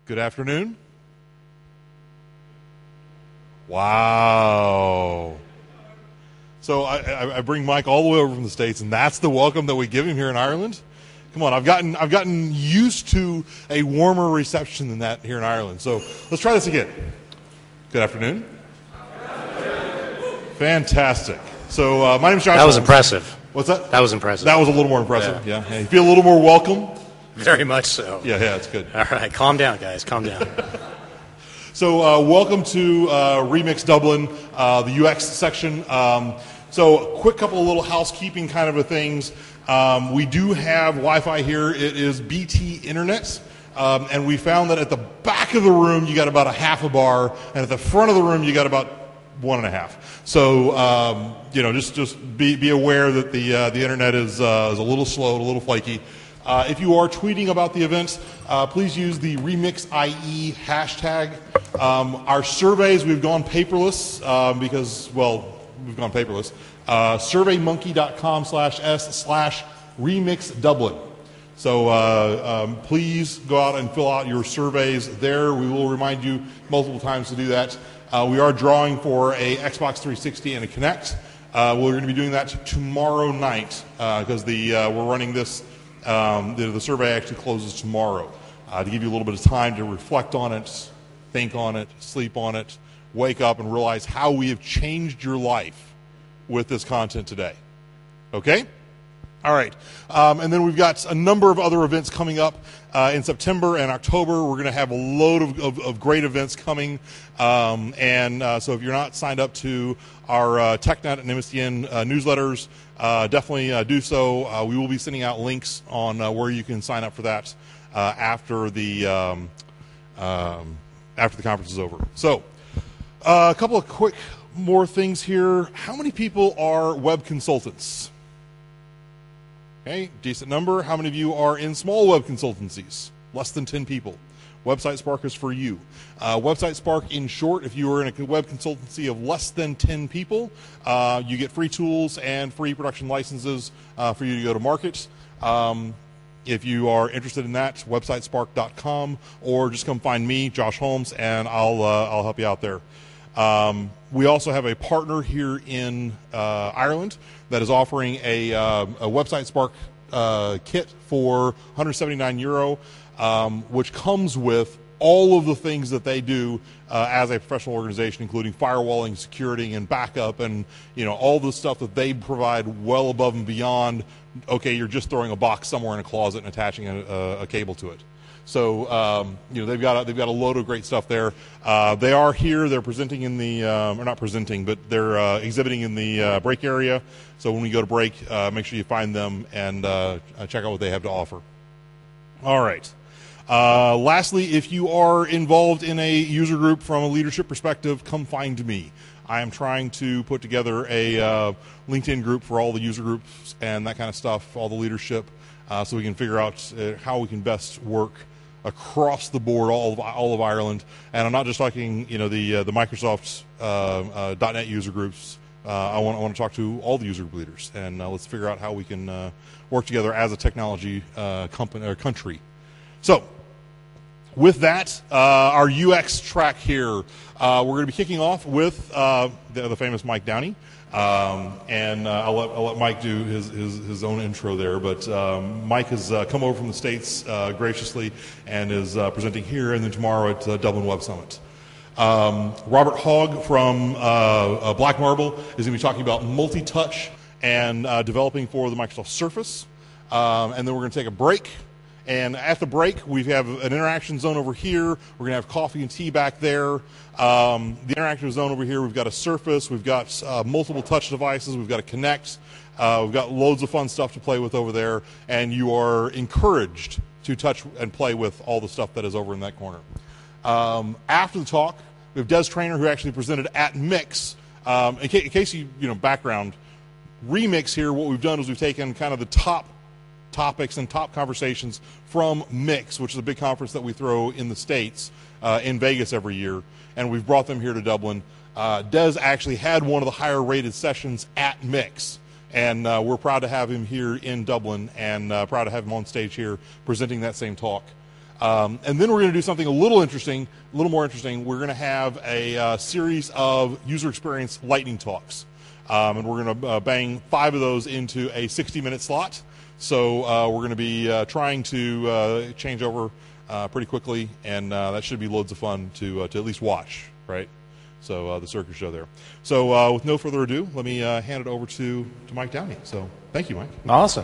Good afternoon. Wow. So I bring Mike all the way over from the States, and that's the welcome that we give him here in Ireland. Come on, I've gotten used to a warmer reception than that here in Ireland. So let's try this again. Good afternoon. Fantastic. So my name is Josh. That was impressive. What's that? That was impressive. That was a little more impressive. Yeah. You feel a little more welcome? Very much so. Yeah, it's good. All right, calm down, guys. Calm down. So welcome to Remix Dublin, the UX section. So quick couple of little housekeeping kind of things. We do have Wi-Fi here. It is BT Internet. And we found that at the back of the room you got about a half a bar, and at the front of the room you got about 1.5. So just be aware that the internet is a little slow, a little flaky. If you are tweeting about the event, please use the RemixIE hashtag. Our surveys, we've gone paperless because, well, we've gone paperless. surveymonkey.com/s/remixdublin. So please go out and fill out your surveys there. We will remind you multiple times to do that. We are drawing for a Xbox 360 and a Kinect. We're going to be doing that tomorrow night because we're running this. The survey actually closes tomorrow to give you a little bit of time to reflect on it, think on it, sleep on it, wake up and realize how we have changed your life with this content today. Okay? All right. And then we've got a number of other events coming up in September and October. We're going to have a load of great events coming. So if you're not signed up to our TechNet and MSDN newsletters, definitely do so. We will be sending out links on where you can sign up for that after the conference is over. So a couple of quick more things here. How many people are web consultants? Okay, decent number. How many of you are in small web consultancies? Less than 10 people. Website Spark is for you. Website Spark, in short, if you are in a web consultancy of less than 10 people, you get free tools and free production licenses for you to go to market. If you are interested in that, websitespark.com, or just come find me, Josh Holmes, and I'll help you out there. We also have a partner here in Ireland that is offering a Website Spark kit for €179, which comes with all of the things that they do as a professional organization, including firewalling, security, and backup, and all the stuff that they provide well above and beyond. Okay, you're just throwing a box somewhere in a closet and attaching a cable to it. So they've got a load of great stuff there. They are here. They're presenting in the or not presenting, but they're exhibiting in the break area. So when we go to break, make sure you find them and check out what they have to offer. All right. Lastly, if you are involved in a user group from a leadership perspective, come find me. I am trying to put together a LinkedIn group for all the user groups and that kind of stuff, all the leadership, so we can figure out how we can best work across the board, all of Ireland. And I'm not just talking, the Microsoft .NET user groups. I want to talk to all the user group leaders, and let's figure out how we can work together as a technology company or country. So, with that, our UX track here, we're going to be kicking off with the famous Mike Downey. And I'll let Mike do his own intro there. But Mike has come over from the States graciously and is presenting here, and then tomorrow at Dublin Web Summit. Robert Hogg from Black Marble is going to be talking about multi-touch and developing for the Microsoft Surface. And then we're going to take a break. And at the break, we have an interaction zone over here. We're going to have coffee and tea back there. The interaction zone over here, we've got a Surface. We've got multiple touch devices. We've got a Kinect. We've got loads of fun stuff to play with over there. And you are encouraged to touch and play with all the stuff that is over in that corner. After the talk, we have Des Traynor, who actually presented at Mix. In case background, Remix here, what we've done is we've taken kind of the top topics and top conversations from Mix, which is a big conference that we throw in the States, in Vegas every year, and we've brought them here to Dublin. Des actually had one of the higher rated sessions at Mix, and we're proud to have him here in Dublin, and proud to have him on stage here presenting that same talk. And then we're going to do something a little more interesting. We're going to have a series of user experience lightning talks. And we're going to bang 5 of those into a 60-minute slot. So we're going to be trying to change over pretty quickly, and that should be loads of fun to at least watch, right? So the circus show there. So with no further ado, let me hand it over to Mike Downey. So thank you, Mike. Awesome.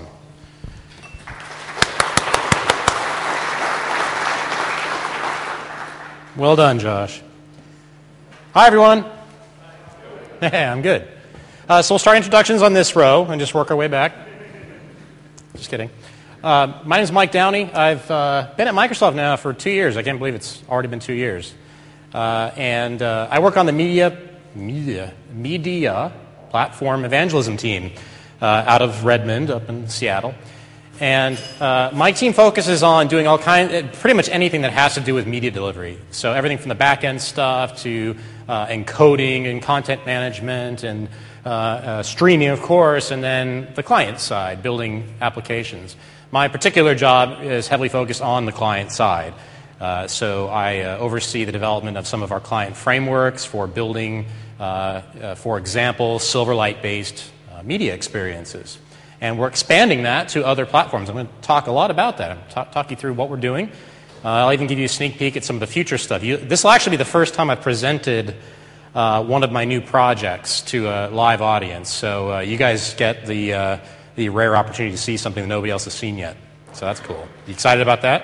Well done, Josh. Hi, everyone. Hey, I'm good. So we'll start introductions on this row and just work our way back. Just kidding. My name is Mike Downey. I've been at Microsoft now for 2 years. I can't believe it's already been 2 years. And I work on the media platform evangelism team out of Redmond, up in Seattle. And my team focuses on doing pretty much anything that has to do with media delivery. So everything from the back-end stuff to encoding and content management and streaming, of course, and then the client side, building applications. My particular job is heavily focused on the client side. So I oversee the development of some of our client frameworks for building, for example, Silverlight-based media experiences. And we're expanding that to other platforms. I'm going to talk a lot about that. I'll talk you through what we're doing. I'll even give you a sneak peek at some of the future stuff. This will actually be the first time I've presented one of my new projects to a live audience. So you guys get the rare opportunity to see something that nobody else has seen yet. So that's cool. You excited about that?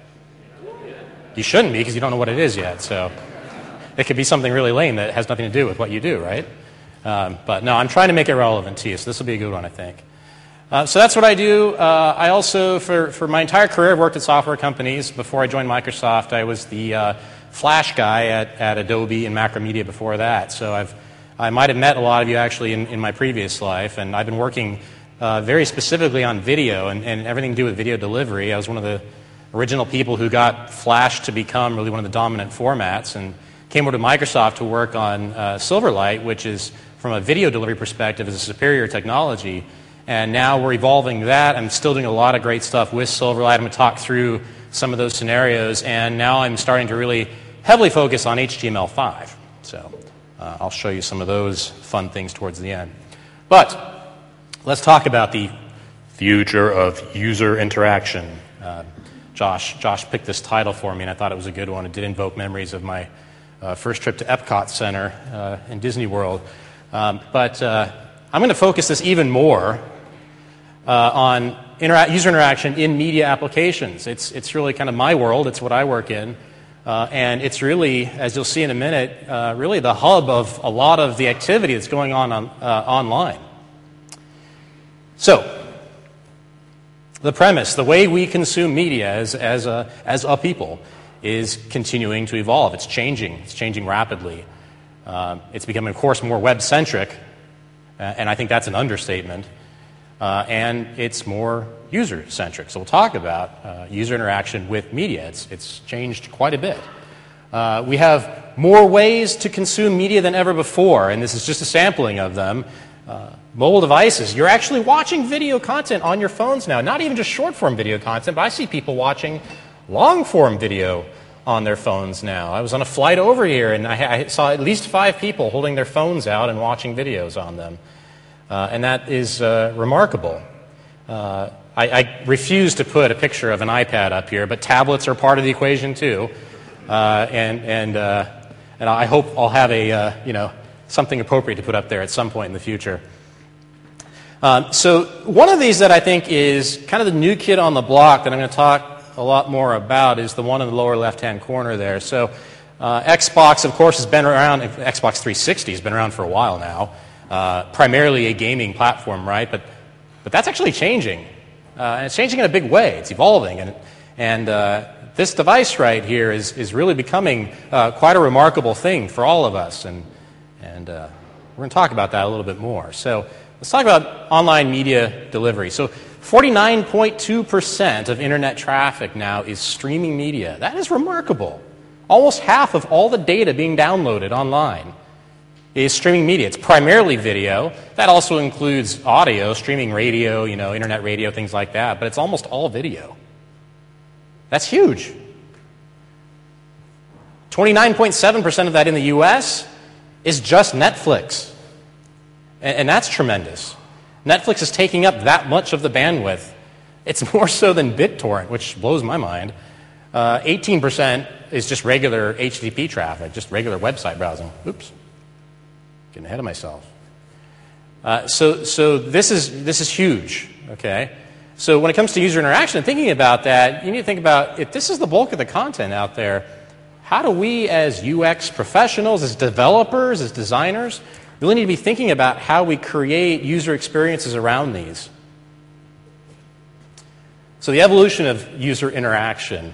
You shouldn't be because you don't know what it is yet. So it could be something really lame that has nothing to do with what you do, right? But no, I'm trying to make it relevant to you. So this will be a good one, I think. So that's what I do. I also, for my entire career, I've worked at software companies. Before I joined Microsoft, I was the Flash guy at Adobe and Macromedia before that. So I might have met a lot of you actually in my previous life, and I've been working very specifically on video and everything to do with video delivery. I was one of the original people who got Flash to become really one of the dominant formats, and came over to Microsoft to work on Silverlight, which is, from a video delivery perspective, is a superior technology. And now we're evolving that. I'm still doing a lot of great stuff with Silverlight. I'm going to talk through some of those scenarios. And now I'm starting to really heavily focus on HTML5. So I'll show you some of those fun things towards the end. But let's talk about the future of user interaction. Josh picked this title for me, and I thought it was a good one. It did invoke memories of my first trip to Epcot Center in Disney World. But I'm going to focus this even more on user interaction in media applications. It's really kind of my world. It's what I work in. And it's really, as you'll see in a minute, really the hub of a lot of the activity that's going on online. So, the premise, the way we consume media as a people is continuing to evolve. It's changing rapidly. It's becoming, of course, more web-centric, and I think that's an understatement. And it's more user-centric. So we'll talk about user interaction with media. It's changed quite a bit. We have more ways to consume media than ever before, and this is just a sampling of them. Mobile devices. You're actually watching video content on your phones now. Not even just short-form video content, but I see people watching long-form video on their phones now. I was on a flight over here, and I saw at least 5 people holding their phones out and watching videos on them. And that is remarkable. I refuse to put a picture of an iPad up here, but tablets are part of the equation too. And I hope I'll have something appropriate to put up there at some point in the future. So one of these that I think is kind of the new kid on the block that I'm going to talk a lot more about is the one in the lower left-hand corner there. So Xbox, of course, has been around. Xbox 360 has been around for a while now. Primarily a gaming platform, right? But that's actually changing. And it's changing in a big way. It's evolving. And this device right here is really becoming quite a remarkable thing for all of us. And we're going to talk about that a little bit more. So let's talk about online media delivery. So 49.2% of internet traffic now is streaming media. That is remarkable. Almost half of all the data being downloaded online is streaming media. It's primarily video. That also includes audio, streaming radio, internet radio, things like that. But it's almost all video. That's huge. 29.7% of that in the US is just Netflix. And that's tremendous. Netflix is taking up that much of the bandwidth. It's more so than BitTorrent, which blows my mind. 18% is just regular HTTP traffic, just regular website browsing. Oops, getting ahead of myself. So this is huge, okay? So when it comes to user interaction, thinking about that, you need to think about, if this is the bulk of the content out there, how do we as UX professionals, as developers, as designers, really need to be thinking about how we create user experiences around these? So the evolution of user interaction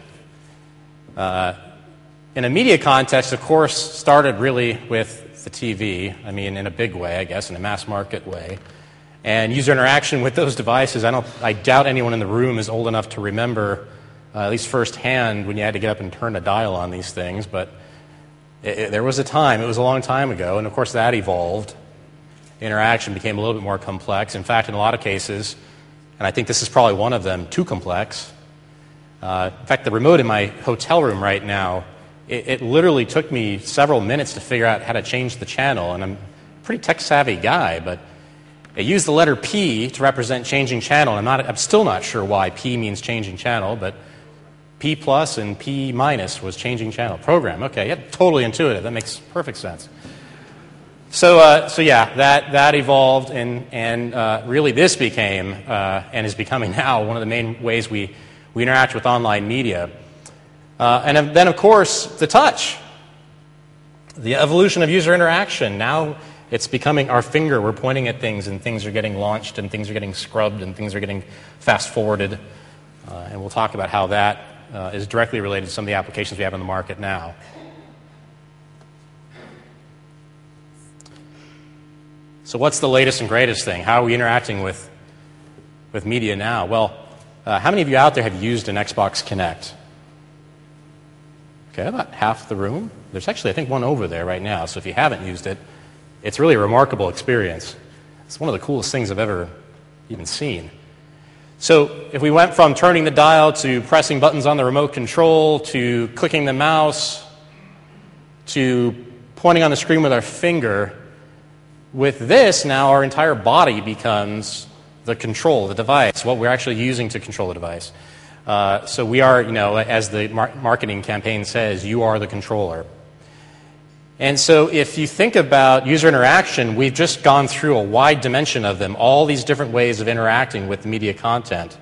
in a media context, of course, started really with the TV. I mean, in a big way, I guess, in a mass market way. And user interaction with those devices, I doubt anyone in the room is old enough to remember, at least firsthand, when you had to get up and turn a dial on these things. But there was a time, it was a long time ago, and of course that evolved. Interaction became a little bit more complex. In fact, in a lot of cases, and I think this is probably one of them, too complex. In fact, the remote in my hotel room right now, it literally took me several minutes to figure out how to change the channel. And I'm a pretty tech-savvy guy, but it used the letter P to represent changing channel. I'm still not sure why P means changing channel, but P plus and P minus was changing channel. Program, okay, yeah, totally intuitive. That makes perfect sense. So yeah, that evolved, and really this became, and is becoming now, one of the main ways we interact with online media. And then, of course, the touch. The evolution of user interaction. Now it's becoming our finger. We're pointing at things, and things are getting launched, and things are getting scrubbed, and things are getting fast-forwarded. And we'll talk about how that is directly related to some of the applications we have in the market now. So what's the latest and greatest thing? How are we interacting with media now? Well, how many of you out there have used an Xbox Kinect? Okay, about half the room. There's actually, I think, one over there right now. So if you haven't used it, it's really a remarkable experience. It's one of the coolest things I've ever even seen. So if we went from turning the dial to pressing buttons on the remote control to clicking the mouse to pointing on the screen with our finger, with this now our entire body becomes the control, the device, what we're actually using to control the device. So we are, as the marketing campaign says, you are the controller. And so if you think about user interaction, we've just gone through a wide dimension of them, all these different ways of interacting with media content.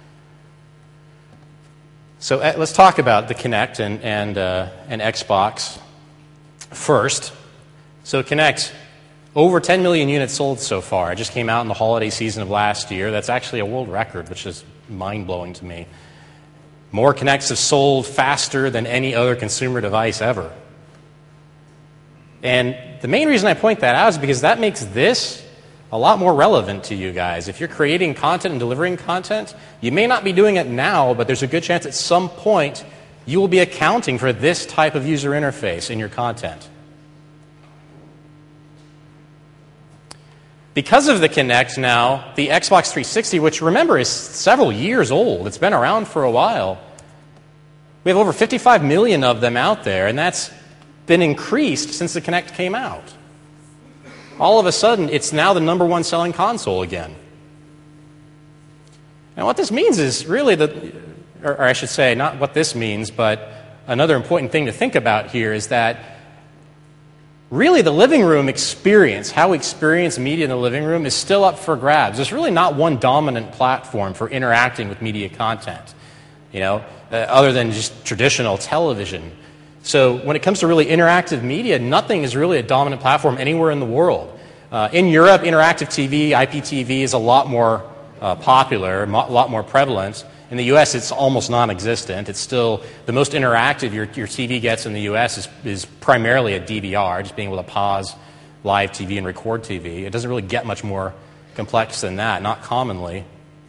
So let's talk about the Kinect and Xbox first. So Kinect, over 10 million units sold so far. It just came out in the holiday season of last year. That's actually a world record, which is mind-blowing to me. More Kinects have sold faster than any other consumer device ever. And the main reason I point that out is because that makes this a lot more relevant to you guys. If you're creating content and delivering content, you may not be doing it now, but there's a good chance at some point you will be accounting for this type of user interface in your content. Because of the Kinect now, the Xbox 360, which remember is several years old, it's been around for a while, we have over 55 million of them out there, and that's been increased since the Kinect came out. All of a sudden, it's now the number one selling console again. Now what this means is really or I should say, not what this means, but another important thing to think about here is that really the living room experience, how we experience media in the living room, is still up for grabs. There's really not one dominant platform for interacting with media content, other than just traditional television. So when it comes to really interactive media, nothing is really a dominant platform anywhere in the world. In Europe, interactive TV, IPTV, is a lot more popular, a lot more prevalent. In the U.S., it's almost non-existent. It's still the most interactive your TV gets in the U.S. is primarily a DVR, just being able to pause live TV and record TV. It doesn't really get much more complex than that, not commonly.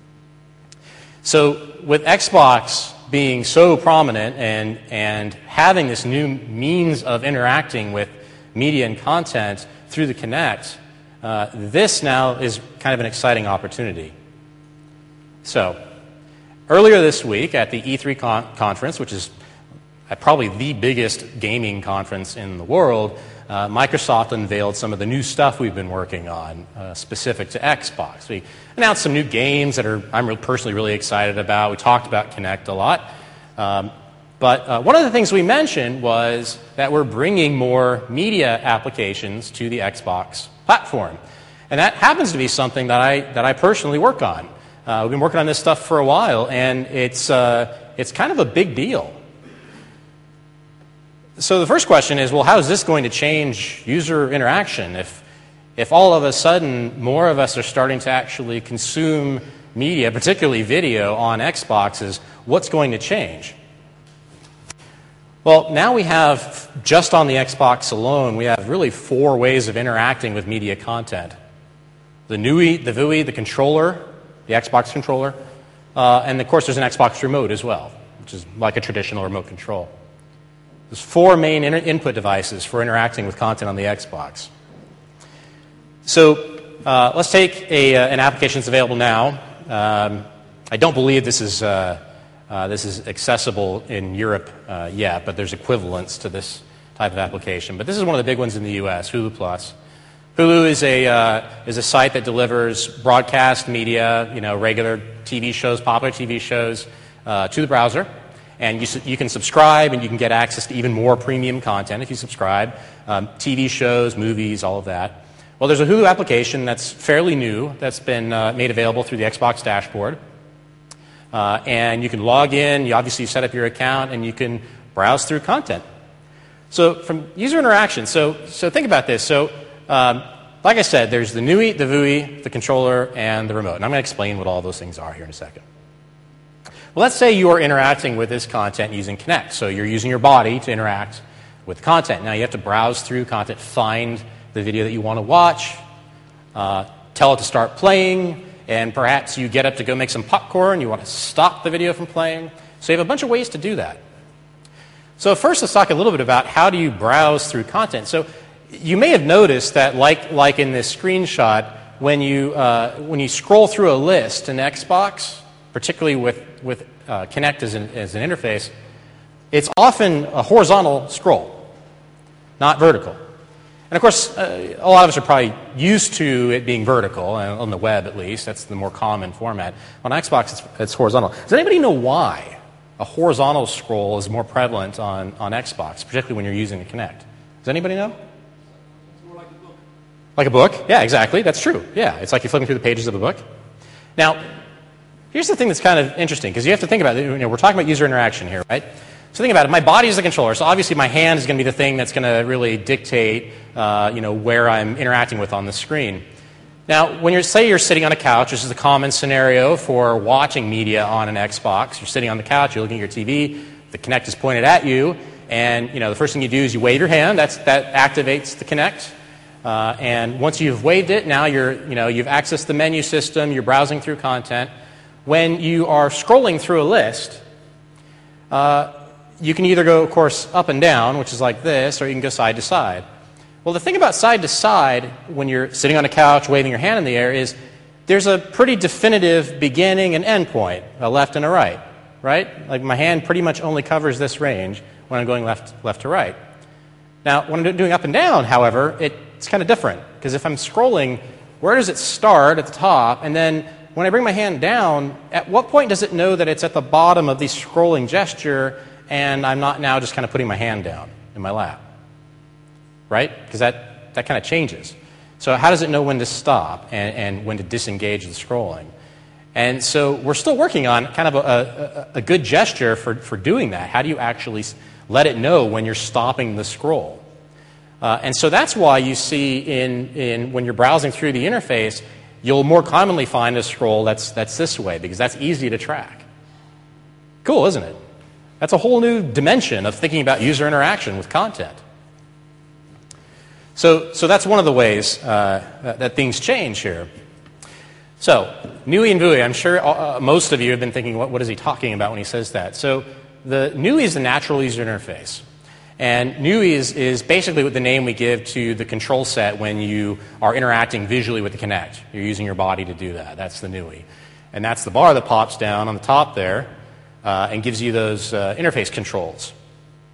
So with Xbox being so prominent and having this new means of interacting with media and content through the Kinect, this now is kind of an exciting opportunity. So earlier this week at the E3 conference, which is at probably the biggest gaming conference in the world, Microsoft unveiled some of the new stuff we've been working on specific to Xbox. We announced some new games that I'm personally really excited about. We talked about Kinect a lot. But one of the things we mentioned was that we're bringing more media applications to the Xbox platform. And that happens to be something that I personally work on. We've been working on this stuff for a while, and it's kind of a big deal. So the first question is, well, how is this going to change user interaction? If all of a sudden more of us are starting to actually consume media, particularly video, on Xboxes, what's going to change? Well, now we have, just on the Xbox alone, we have really 4 ways of interacting with media content. The NUI, the VUI, the controller, the Xbox controller, and of course there's an Xbox remote as well, which is like a traditional remote control. There's 4 main input devices for interacting with content on the Xbox. So let's take an application that's available now. I don't believe this is accessible in Europe yet, but there's equivalents to this type of application. But this is one of the big ones in the U.S., Hulu Plus. Hulu is a site that delivers broadcast media, regular TV shows, popular TV shows, to the browser. And you can subscribe, and you can get access to even more premium content if you subscribe. TV shows, movies, all of that. Well, there's a Hulu application that's fairly new that's been made available through the Xbox dashboard. And you can log in, you obviously set up your account, and you can browse through content. So from user interaction, so think about this. So like I said, there's the NUI, the VUI, the controller, and the remote. And I'm going to explain what all those things are here in a second. Well, let's say you're interacting with this content using Kinect. So you're using your body to interact with content. Now you have to browse through content, find the video that you want to watch, tell it to start playing, and perhaps you get up to go make some popcorn, you want to stop the video from playing. So you have a bunch of ways to do that. So first, let's talk a little bit about how do you browse through content. So you may have noticed that, like in this screenshot, when you scroll through a list in Xbox, particularly with Kinect as an interface, it's often a horizontal scroll, not vertical. And of course, a lot of us are probably used to it being vertical, on the web at least. That's the more common format. On Xbox, it's horizontal. Does anybody know why a horizontal scroll is more prevalent on Xbox, particularly when you're using the Kinect? Does anybody know? It's more like a book. Like a book? Yeah, exactly. That's true. Yeah, it's like you're flipping through the pages of a book. Now, here's the thing that's kind of interesting, because you have to think about it. We're talking about user interaction here, right? So think about it. My body is the controller, so obviously my hand is going to be the thing that's going to really dictate, where I'm interacting with on the screen. Now, when you're sitting on a couch, this is a common scenario for watching media on an Xbox. You're sitting on the couch, you're looking at your TV, the Kinect is pointed at you, and the first thing you do is you wave your hand. That activates the Kinect. And once you've waved it, now you've accessed the menu system, you're browsing through content. When you are scrolling through a list, you can either go, of course, up and down, which is like this, or you can go side to side. Well, the thing about side to side, when you're sitting on a couch waving your hand in the air, is there's a pretty definitive beginning and end point, a left and a right, right? Like my hand pretty much only covers this range when I'm going left to right. Now, when I'm doing up and down, however, it's kind of different, because if I'm scrolling, where does it start at the top, and then when I bring my hand down, at what point does it know that it's at the bottom of the scrolling gesture and I'm not now just kind of putting my hand down in my lap? Right? Because that kind of changes. So how does it know when to stop and when to disengage the scrolling? And so we're still working on kind of a good gesture for doing that. How do you actually let it know when you're stopping the scroll? And so that's why you see when you're browsing through the interface, you'll more commonly find a scroll that's this way, because that's easy to track. Cool, isn't it? That's a whole new dimension of thinking about user interaction with content. So that's one of the ways that things change here. So, NUI and VUI, I'm sure most of you have been thinking, what is he talking about when he says that? So the NUI is the natural user interface. And NUI is basically what the name we give to the control set when you are interacting visually with the Kinect. You're using your body to do that. That's the NUI. And that's the bar that pops down on the top there and gives you those interface controls.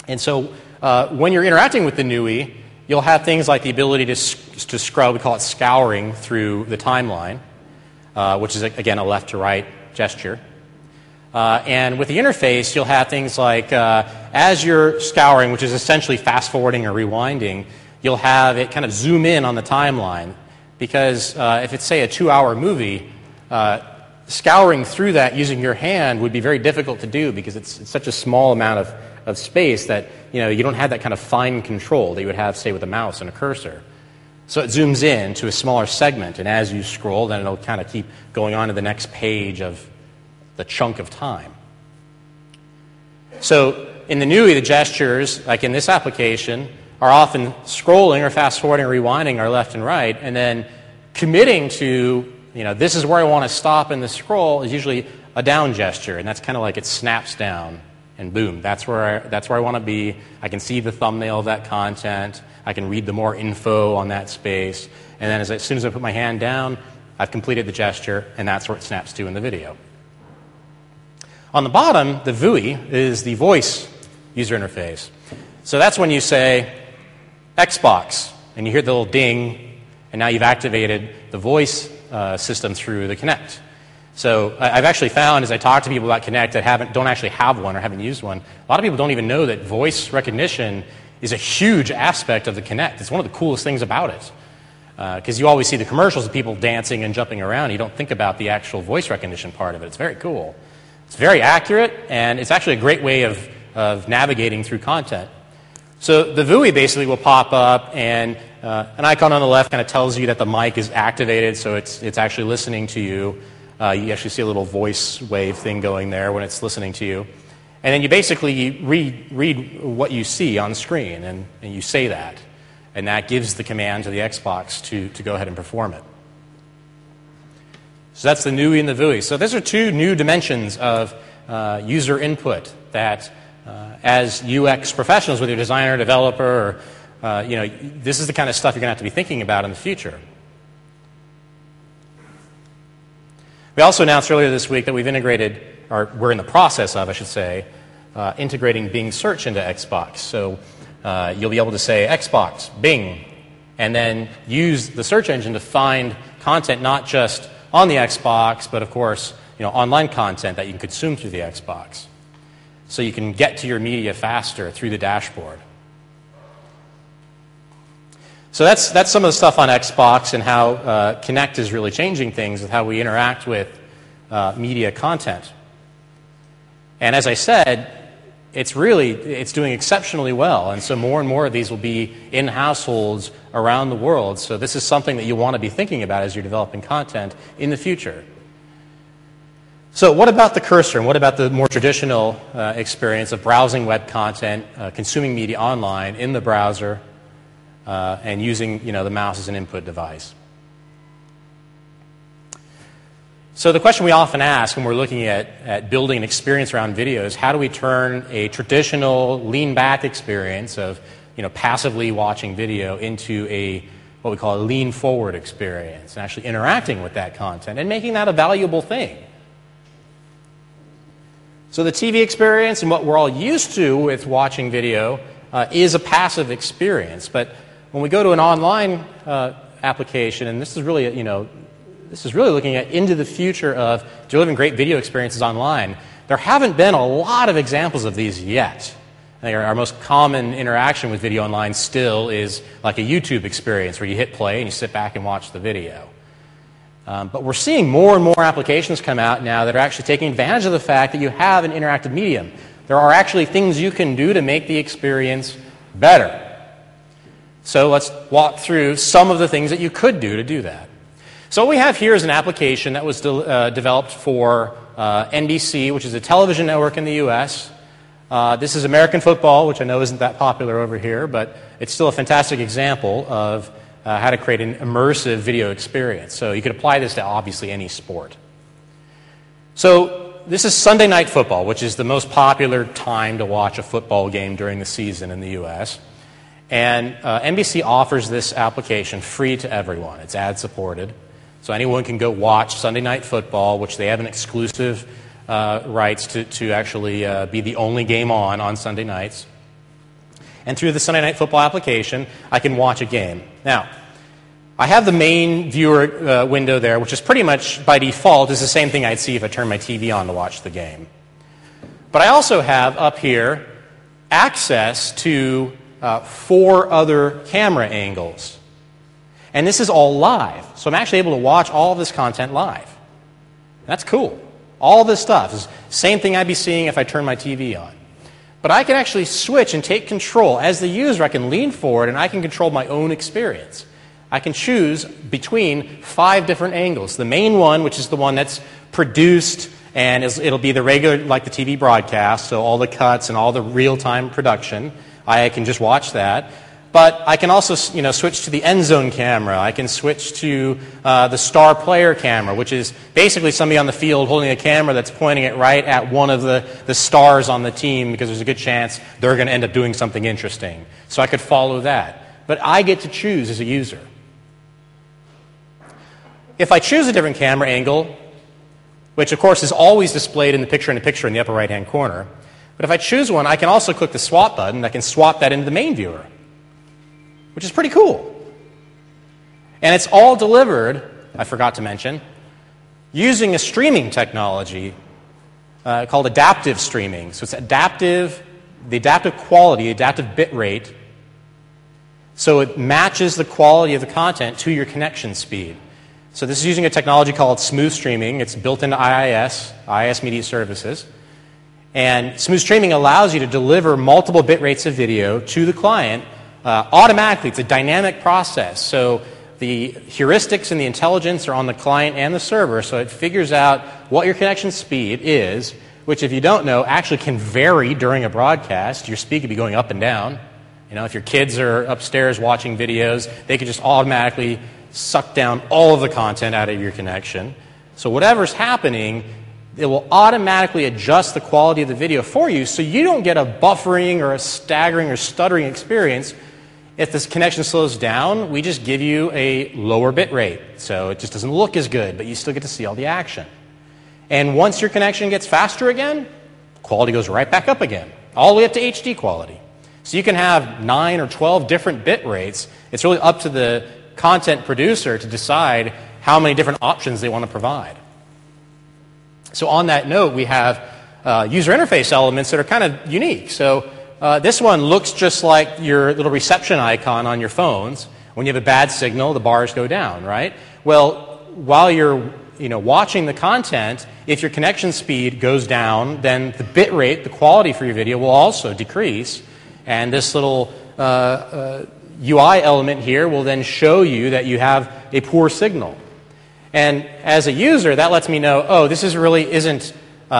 And so when you're interacting with the NUI, you'll have things like the ability to scrub, we call it scouring, through the timeline, which is, again, a left to right gesture. And with the interface, you'll have things like, as you're scouring, which is essentially fast-forwarding or rewinding, you'll have it kind of zoom in on the timeline. Because if it's, say, a 2-hour movie, scouring through that using your hand would be very difficult to do because it's such a small amount of space that you don't have that kind of fine control that you would have, say, with a mouse and a cursor. So it zooms in to a smaller segment, and as you scroll, then it'll kind of keep going on to the next page of the chunk of time. So in the NUI, the gestures, like in this application, are often scrolling or fast-forwarding or rewinding our left and right, and then committing to, this is where I want to stop in the scroll is usually a down gesture, and that's kind of like it snaps down, and boom, that's where I want to be. I can see the thumbnail of that content. I can read the more info on that space, and then as soon as I put my hand down, I've completed the gesture, and that's where it snaps to in the video. On the bottom, the VUI is the voice user interface. So that's when you say Xbox, and you hear the little ding, and now you've activated the voice system through the Kinect. So I've actually found, as I talk to people about Kinect that don't actually have one or haven't used one, a lot of people don't even know that voice recognition is a huge aspect of the Kinect. It's one of the coolest things about it. Because you always see the commercials of people dancing and jumping around. You don't think about the actual voice recognition part of it. It's very cool. It's very accurate, and it's actually a great way of navigating through content. So the VUI basically will pop up, and an icon on the left kind of tells you that the mic is activated, so it's actually listening to you. You actually see a little voice wave thing going there when it's listening to you. And then you basically read what you see on screen, and you say that. And that gives the command to the Xbox to go ahead and perform it. So that's the NUI and the VUI. So those are two new dimensions of user input that, as UX professionals, whether you're a designer, developer, or this is the kind of stuff you're going to have to be thinking about in the future. We also announced earlier this week that we've integrated, or we're in the process of, I should say, integrating Bing Search into Xbox. So you'll be able to say Xbox, Bing, and then use the search engine to find content not just on the Xbox, but of course, online content that you can consume through the Xbox. So you can get to your media faster through the dashboard. So that's some of the stuff on Xbox and how Kinect is really changing things with how we interact with media content. And as I said, it's doing exceptionally well. And so more and more of these will be in households around the world. So this is something that you want to be thinking about as you're developing content in the future. So what about the cursor, and what about the more traditional experience of browsing web content, consuming media online in the browser, and using the mouse as an input device? So the question we often ask when we're looking at building an experience around video is, how do we turn a traditional lean-back experience of passively watching video into what we call a lean-forward experience, and actually interacting with that content and making that a valuable thing? So the TV experience and what we're all used to with watching video is a passive experience. But when we go to an online application, and this is really looking into the future of delivering great video experiences online, there haven't been a lot of examples of these yet. I think our most common interaction with video online still is like a YouTube experience where you hit play and you sit back and watch the video. But we're seeing more and more applications come out now that are actually taking advantage of the fact that you have an interactive medium. There are actually things you can do to make the experience better. So let's walk through some of the things that you could do to do that. So what we have here is an application that was developed for NBC, which is a television network in the U.S. This is American football, which I know isn't that popular over here, but it's still a fantastic example of how to create an immersive video experience. So you could apply this to obviously any sport. So this is Sunday Night Football, which is the most popular time to watch a football game during the season in the U.S. And NBC offers this application free to everyone. It's ad-supported. So anyone can go watch Sunday Night Football, which they have an exclusive rights to actually be the only game on Sunday nights. And through the Sunday Night Football application, I can watch a game. Now, I have the main viewer window there, which is pretty much, by default, is the same thing I'd see if I turned my TV on to watch the game. But I also have up here access to 4 other camera angles. And this is all live. So I'm actually able to watch all of this content live. That's cool. All this stuff is the same thing I'd be seeing if I turned my TV on. But I can actually switch and take control. As the user, I can lean forward and I can control my own experience. I can choose between 5 different angles. The main one, which is the one that's produced, and it'll be the regular, like the TV broadcast, so all the cuts and all the real-time production. I can just watch that. But I can also, switch to the end zone camera. I can switch to the star player camera, which is basically somebody on the field holding a camera that's pointing it right at one of the stars on the team, because there's a good chance they're going to end up doing something interesting. So I could follow that. But I get to choose as a user. If I choose a different camera angle, which of course is always displayed in the picture in the upper right-hand corner, but if I choose one, I can also click the swap button. I can swap that into the main viewer, which is pretty cool. And it's all delivered, I forgot to mention, using a streaming technology called adaptive streaming. So it's the adaptive quality, adaptive bit rate, so it matches the quality of the content to your connection speed. So this is using a technology called smooth streaming. It's built into IIS Media Services. And smooth streaming allows you to deliver multiple bit rates of video to the client automatically. It's a dynamic process. So the heuristics and the intelligence are on the client and the server, so it figures out what your connection speed is, which, if you don't know, actually can vary during a broadcast. Your speed could be going up and down. If your kids are upstairs watching videos, they could just automatically suck down all of the content out of your connection. So whatever's happening, it will automatically adjust the quality of the video for you, so you don't get a buffering or a staggering or stuttering experience. If this connection slows down, we just give you a lower bit rate, so it just doesn't look as good, but you still get to see all the action. And once your connection gets faster again, quality goes right back up again, all the way up to HD quality. So you can have 9 or 12 different bit rates. It's really up to the content producer to decide how many different options they want to provide. So on that note, we have user interface elements that are kind of unique. So this one looks just like your little reception icon on your phones. When you have a bad signal, the bars go down, right? Well, while you're watching the content, if your connection speed goes down, then the bit rate, the quality for your video, will also decrease. And this little UI element here will then show you that you have a poor signal. And as a user, that lets me know, oh, this isn't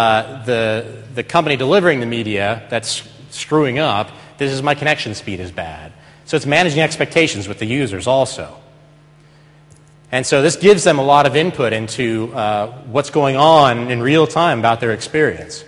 the company delivering the media that's screwing up. This is my connection speed is bad. So it's managing expectations with the users also. And so this gives them a lot of input into what's going on in real time about their experience.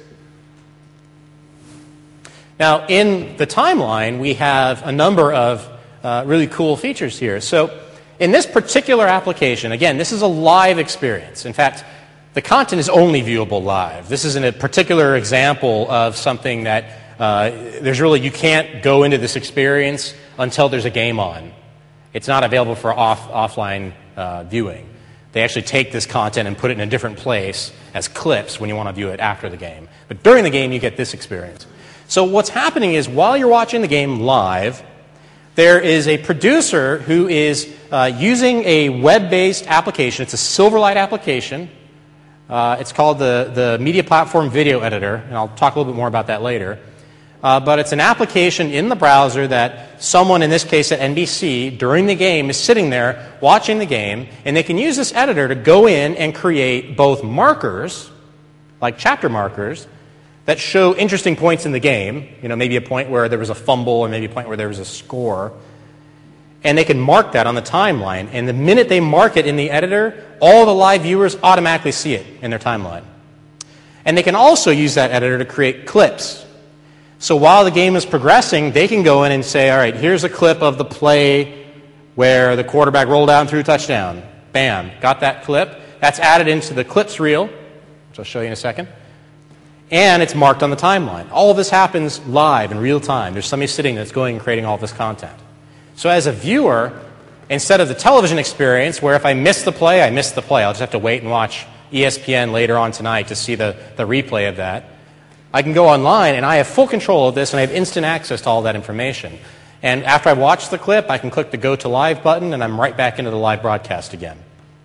Now, in the timeline, we have a number of really cool features here. So in this particular application, again, this is a live experience. In fact, the content is only viewable live. This is a particular example of something that you can't go into this experience until there's a game on. It's not available for offline viewing. They actually take this content and put it in a different place as clips when you want to view it after the game. But during the game, you get this experience. So what's happening is, while you're watching the game live, there is a producer who is using a web-based application. It's a Silverlight application. It's called the Media Platform Video Editor, and I'll talk a little bit more about that later. But it's an application in the browser that someone, in this case at NBC, during the game is sitting there watching the game, and they can use this editor to go in and create both markers, like chapter markers, that show interesting points in the game, maybe a point where there was a fumble or maybe a point where there was a score. And they can mark that on the timeline. And the minute they mark it in the editor, all the live viewers automatically see it in their timeline. And they can also use that editor to create clips. So while the game is progressing, they can go in and say, all right, here's a clip of the play where the quarterback rolled out and threw a touchdown. Bam, got that clip. That's added into the clips reel, which I'll show you in a second. and it's marked on the timeline. All of this happens live in real time. There's somebody sitting that's going and creating all this content. So as a viewer, instead of the television experience where if I miss the play, I miss the play. I'll just have to wait and watch ESPN later on tonight to see the replay of that. I can go online and I have full control of this and I have instant access to all that information. And after I watch the clip, I can click the Go to Live button and I'm right back into the live broadcast again.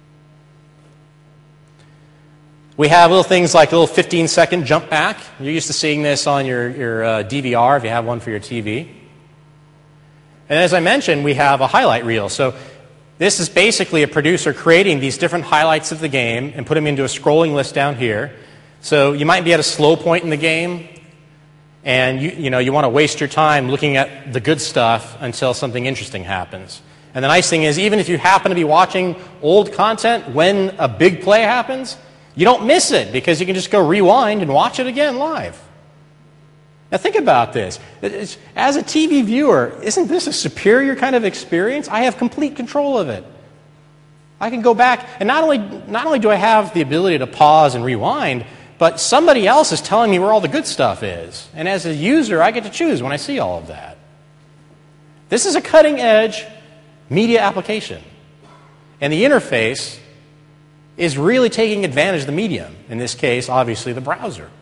We have little things like a little 15-second jump back. You're used to seeing this on your DVR if you have one for your TV. And as I mentioned, we have a highlight reel. So this is basically a producer creating these different highlights of the game and put them into a scrolling list down here. So you might be at a slow point in the game, and you want to waste your time looking at the good stuff until something interesting happens. And the nice thing is, even if you happen to be watching old content, when a big play happens, you don't miss it because you can just go rewind and watch it again live. Now think about this. As a TV viewer, isn't this a superior kind of experience? I have complete control of it. I can go back, and not only do I have the ability to pause and rewind, but somebody else is telling me where all the good stuff is. And as a user, I get to choose when I see all of that. This is a cutting-edge media application. And the interface is really taking advantage of the medium. In this case, obviously, the browser.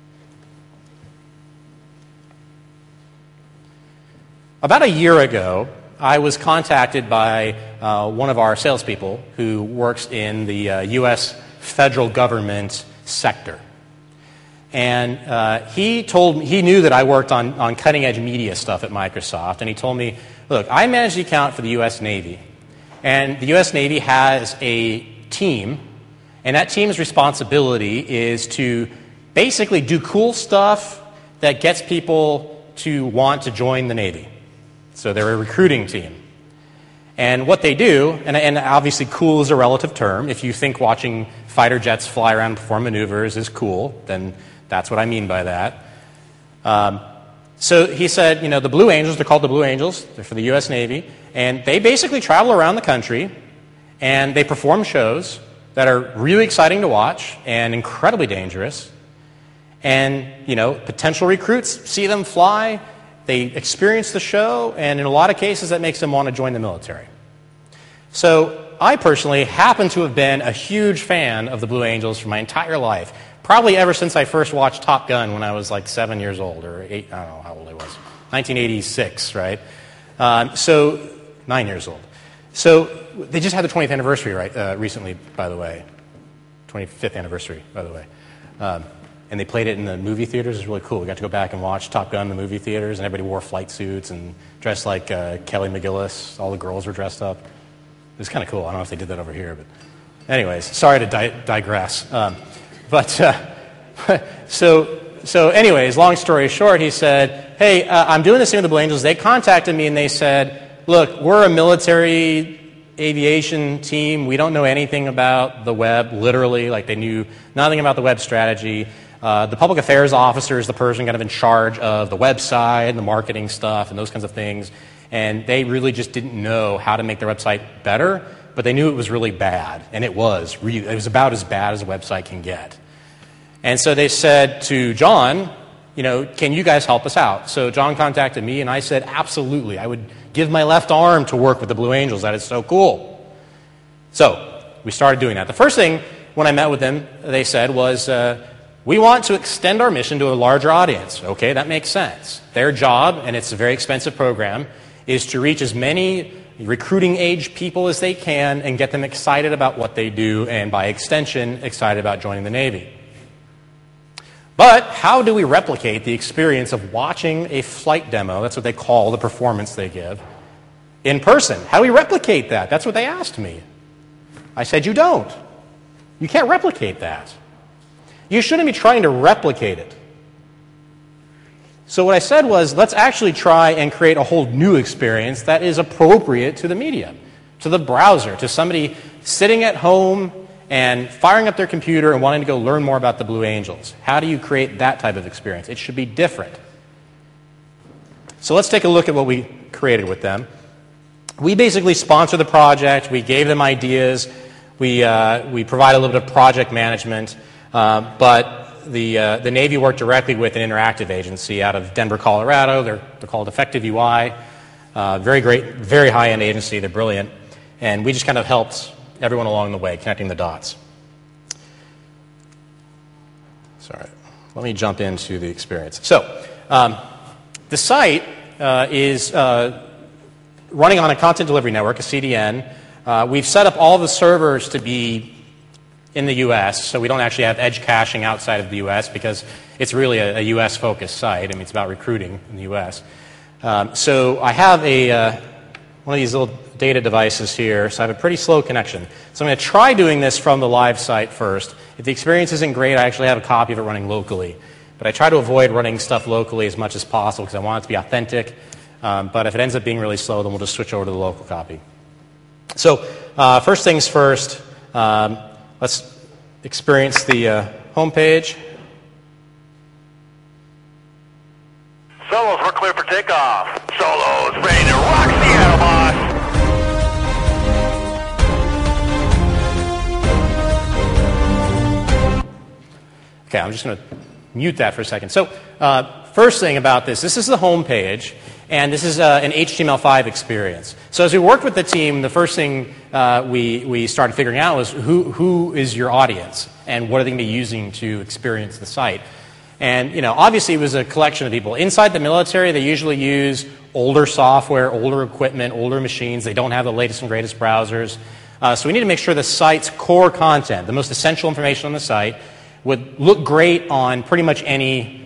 About a year ago, I was contacted by one of our salespeople who works in the U.S. federal government sector. And he knew that I worked on cutting-edge media stuff at Microsoft, and he told me, look, I manage the account for the U.S. Navy, and the U.S. Navy has a team, and that team's responsibility is to basically do cool stuff that gets people to want to join the Navy. So they're a recruiting team. And what they do, and obviously cool is a relative term. If you think watching fighter jets fly around and perform maneuvers is cool, then that's what I mean by that. So he said, the Blue Angels, they're called the Blue Angels. They're for the U.S. Navy. And they basically travel around the country, and they perform shows that are really exciting to watch and incredibly dangerous. And, potential recruits see them fly. They experience the show, and in a lot of cases, that makes them want to join the military. So I personally happen to have been a huge fan of the Blue Angels for my entire life, probably ever since I first watched Top Gun when I was like 7 years old, or 8, I don't know how old I was, 1986, right? So 9 years old. So they just had the 20th anniversary recently, by the way, 25th anniversary, by the way. And they played it in the movie theaters. It was really cool. We got to go back and watch Top Gun in the movie theaters, and everybody wore flight suits and dressed like Kelly McGillis. All the girls were dressed up. It was kind of cool. I don't know if they did that over here, but anyways, sorry to digress. So anyways, long story short, he said, hey, I'm doing this thing with the Blue Angels. They contacted me, and they said, look, we're a military aviation team. We don't know anything about the web, literally. Like, they knew nothing about the web strategy. The public affairs officer is the person kind of in charge of the website and the marketing stuff and those kinds of things. And they really just didn't know how to make their website better, but they knew it was really bad. And it was about as bad as a website can get. And so they said to John, can you guys help us out? So John contacted me, and I said, absolutely. I would give my left arm to work with the Blue Angels. That is so cool. So we started doing that. The first thing when I met with them, they said was, we want to extend our mission to a larger audience. Okay, that makes sense. Their job, and it's a very expensive program, is to reach as many recruiting age people as they can and get them excited about what they do, and by extension, excited about joining the Navy. But how do we replicate the experience of watching a flight demo, that's what they call the performance they give, in person? How do we replicate that? That's what they asked me. I said, you don't. You can't replicate that. You shouldn't be trying to replicate it. So what I said was, let's actually try and create a whole new experience that is appropriate to the medium, to the browser, to somebody sitting at home and firing up their computer and wanting to go learn more about the Blue Angels. How do you create that type of experience? It should be different. So let's take a look at what we created with them. We basically sponsored the project. We gave them ideas. We provide a little bit of project management. But the Navy worked directly with an interactive agency out of Denver, Colorado. They're called Effective UI. Very great, very high-end agency. They're brilliant. And we just kind of helped everyone along the way, connecting the dots. Sorry. Let me jump into the experience. So, the site is running on a content delivery network, a CDN. We've set up all the servers to be in the U.S., so we don't actually have edge caching outside of the U.S. because it's really a U.S.-focused site. I mean, it's about recruiting in the U.S. So I have one of these little data devices here, so I have a pretty slow connection. So I'm going to try doing this from the live site first. If the experience isn't great, I actually have a copy of it running locally. But I try to avoid running stuff locally as much as possible because I want it to be authentic. But if it ends up being really slow, then we'll just switch over to the local copy. So first things first, let's experience the home page. Solos, we're clear for takeoff. Solos, ready to rock Seattle, boss. Okay, I'm just going to mute that for a second. So first thing about this is the home page, and this is an HTML5 experience. So as we worked with the team, the first thing we started figuring out was who is your audience, and what are they going to be using to experience the site. And, you know, obviously it was a collection of people. Inside the military, they usually use older software, older equipment, older machines. They don't have the latest and greatest browsers. So we need to make sure the site's core content, the most essential information on the site, would look great on pretty much any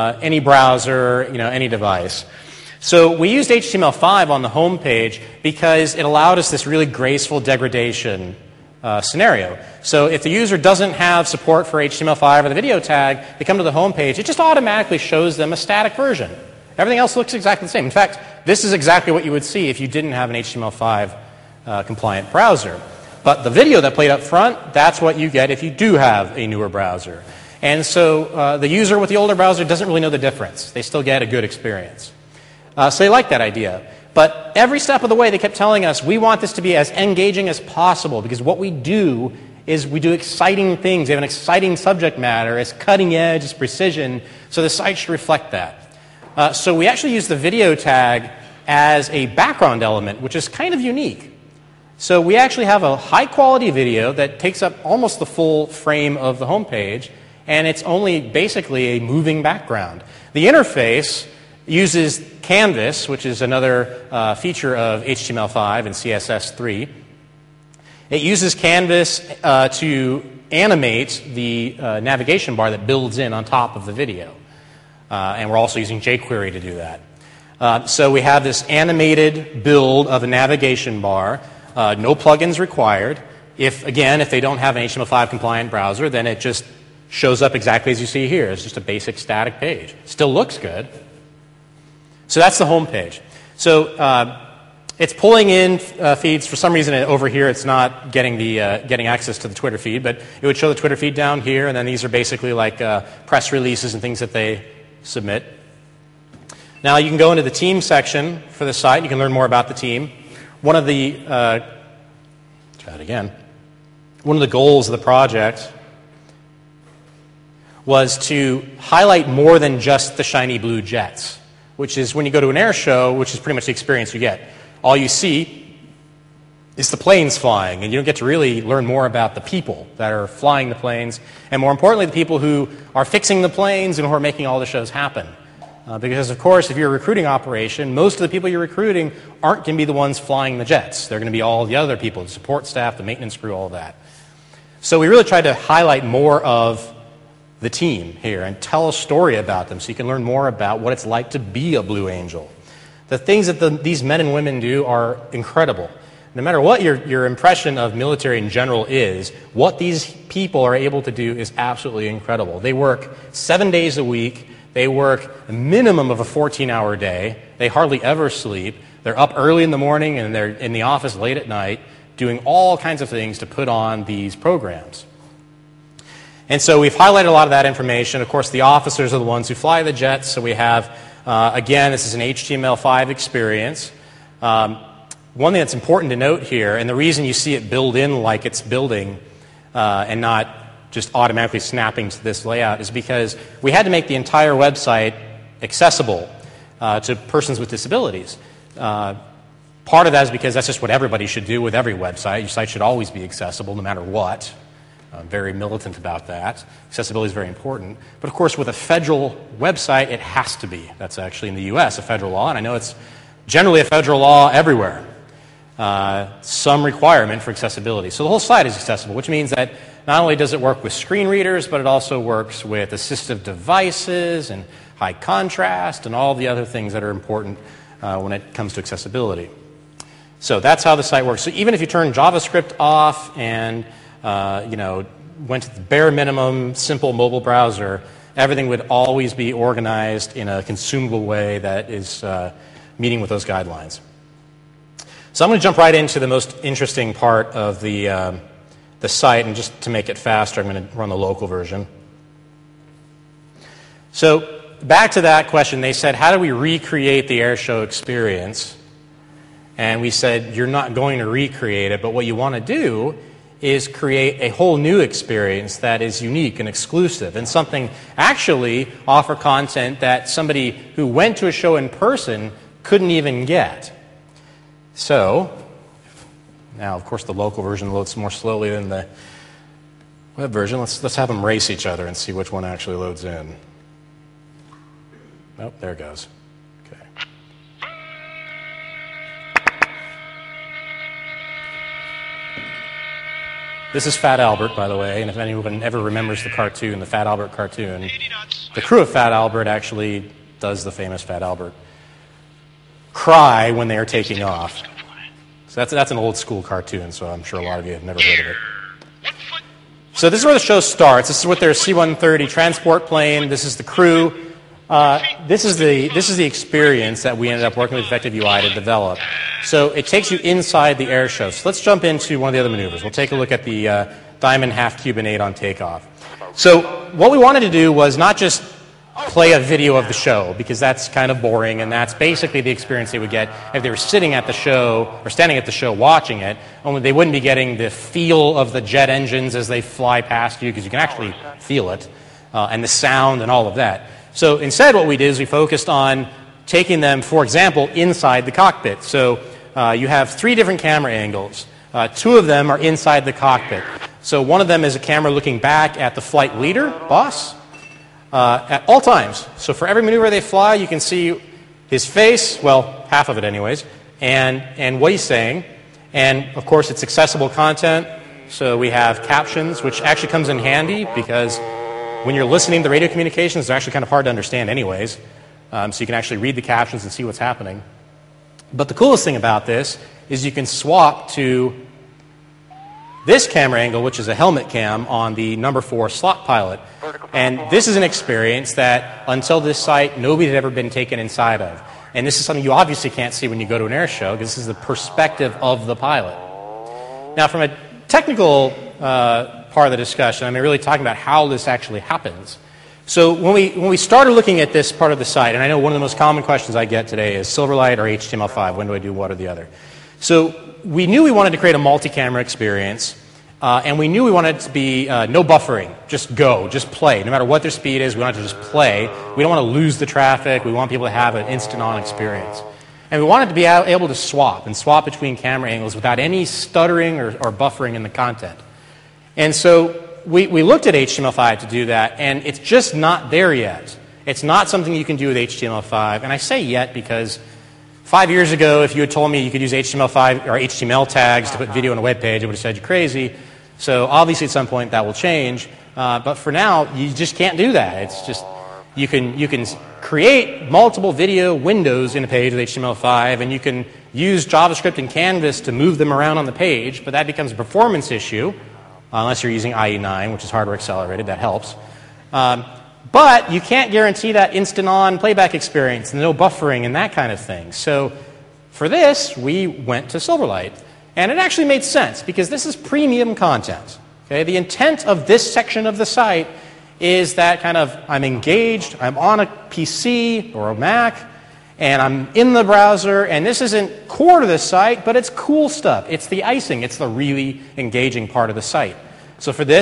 browser, you know, any device. So we used HTML5 on the home page because it allowed us this really graceful degradation scenario. So if the user doesn't have support for HTML5 or the video tag, they come to the home page, it just automatically shows them a static version. Everything else looks exactly the same. In fact, this is exactly what you would see if you didn't have an HTML5 compliant browser. But the video that played up front, that's what you get if you do have a newer browser. And so the user with the older browser doesn't really know the difference. They still get a good experience. So they like that idea. But every step of the way, they kept telling us, we want this to be as engaging as possible, because what we do is we do exciting things. We have an exciting subject matter. It's cutting edge, it's precision, so the site should reflect that. So we actually use the video tag as a background element, which is kind of unique. So we actually have a high-quality video that takes up almost the full frame of the home page, and it's only basically a moving background. The interface uses Canvas, which is another feature of HTML5 and CSS3. It uses Canvas to animate the navigation bar that builds in on top of the video. And we're also using jQuery to do that. So we have this animated build of a navigation bar, no plugins required. If they don't have an HTML5 compliant browser, then it just shows up exactly as you see here. It's just a basic static page. Still looks good. So that's the home page. So it's pulling in feeds. For some reason over here it's not getting getting access to the Twitter feed, but it would show the Twitter feed down here, and then these are basically like press releases and things that they submit. Now you can go into the team section for the site. You can learn more about the team. One of the goals of the project was to highlight more than just the shiny blue jets, which is when you go to an air show, which is pretty much the experience you get. All you see is the planes flying, and you don't get to really learn more about the people that are flying the planes, and more importantly, the people who are fixing the planes and who are making all the shows happen. Because, of course, if you're a recruiting operation, most of the people you're recruiting aren't going to be the ones flying the jets. They're going to be all the other people, the support staff, the maintenance crew, all of that. So we really tried to highlight more of the team here and tell a story about them so you can learn more about what it's like to be a Blue Angel. The things that these men and women do are incredible. No matter what your impression of military in general is, what these people are able to do is absolutely incredible. They work 7 days a week. They work a minimum of a 14-hour day. They hardly ever sleep. They're up early in the morning and they're in the office late at night doing all kinds of things to put on these programs. And so we've highlighted a lot of that information. Of course, the officers are the ones who fly the jets. So we have, again, this is an HTML5 experience. One thing that's important to note here, and the reason you see it build in like it's building and not just automatically snapping to this layout is because we had to make the entire website accessible to persons with disabilities. Part of that is because that's just what everybody should do with every website. Your site should always be accessible no matter what. I'm very militant about that. Accessibility is very important. But of course, with a federal website, it has to be. That's actually in the U.S. a federal law, and I know it's generally a federal law everywhere. Some requirement for accessibility. So the whole site is accessible, which means that not only does it work with screen readers, but it also works with assistive devices and high contrast and all the other things that are important when it comes to accessibility. So that's how the site works. So even if you turn JavaScript off and went to the bare minimum simple mobile browser, everything would always be organized in a consumable way that is meeting with those guidelines. So I'm going to jump right into the most interesting part of the site, and just to make it faster, I'm going to run the local version. So back to that question, they said, how do we recreate the airshow experience? And we said, you're not going to recreate it, but what you want to do is create a whole new experience that is unique and exclusive, and something actually offer content that somebody who went to a show in person couldn't even get. So, now of course the local version loads more slowly than the web version. Let's have them race each other and see which one actually loads in. Oh, there it goes. Okay. This is Fat Albert, by the way, and if anyone ever remembers the cartoon, the Fat Albert cartoon, the crew of Fat Albert actually does the famous Fat Albert cry when they are taking off. So that's an old school cartoon, so I'm sure a lot of you have never heard of it. So this is where the show starts. This is with their C-130 transport plane. This is the crew. This is the experience that we ended up working with Effective UI to develop. So it takes you inside the air show. So let's jump into one of the other maneuvers. We'll take a look at the Diamond half Cuban 8 on takeoff. So what we wanted to do was not just play a video of the show, because that's kind of boring, and that's basically the experience they would get if they were sitting at the show or standing at the show watching it, only they wouldn't be getting the feel of the jet engines as they fly past you, because you can actually feel it, and the sound and all of that. So instead what we did is we focused on taking them, for example, inside the cockpit. So you have 3 different camera angles. 2 of them are inside the cockpit. So one of them is a camera looking back at the flight leader, boss, at all times. So for every maneuver they fly, you can see his face, well, half of it anyways, and what he's saying. And of course it's accessible content. So we have captions, which actually comes in handy because when you're listening to radio communications, they're actually kind of hard to understand anyways. So you can actually read the captions and see what's happening. But the coolest thing about this is you can swap to this camera angle, which is a helmet cam on the number 4 slot pilot. And this is an experience that, until this site, nobody had ever been taken inside of. And this is something you obviously can't see when you go to an air show, because this is the perspective of the pilot. Now, from a technical part of the discussion, I mean, really talking about how this actually happens. So when we started looking at this part of the site, and I know one of the most common questions I get today is Silverlight or HTML5, when do I do one or the other? So we knew we wanted to create a multi-camera experience, and we knew we wanted it to be no buffering, just go, just play. No matter what their speed is, we want it to just play. We don't want to lose the traffic. We want people to have an instant-on experience. And we wanted to be able to swap between camera angles without any stuttering or buffering in the content. And so we looked at HTML5 to do that, and it's just not there yet. It's not something you can do with HTML5. And I say yet because 5 years ago, if you had told me you could use HTML5 or HTML tags to put video on a web page, I would have said you're crazy. So obviously at some point that will change. But for now, you just can't do that. It's just you can create multiple video windows in a page with HTML5, and you can use JavaScript and Canvas to move them around on the page, but that becomes a performance issue. Unless you're using IE9, which is hardware accelerated, that helps. But you can't guarantee that instant-on playback experience, and no buffering and that kind of thing. So for this, we went to Silverlight. And it actually made sense, because this is premium content. Okay? The intent of this section of the site is that kind of I'm engaged, I'm on a PC or a Mac, and I'm in the browser, and this isn't core to the site, but it's cool stuff. It's the icing. It's the really engaging part of the site. So for this,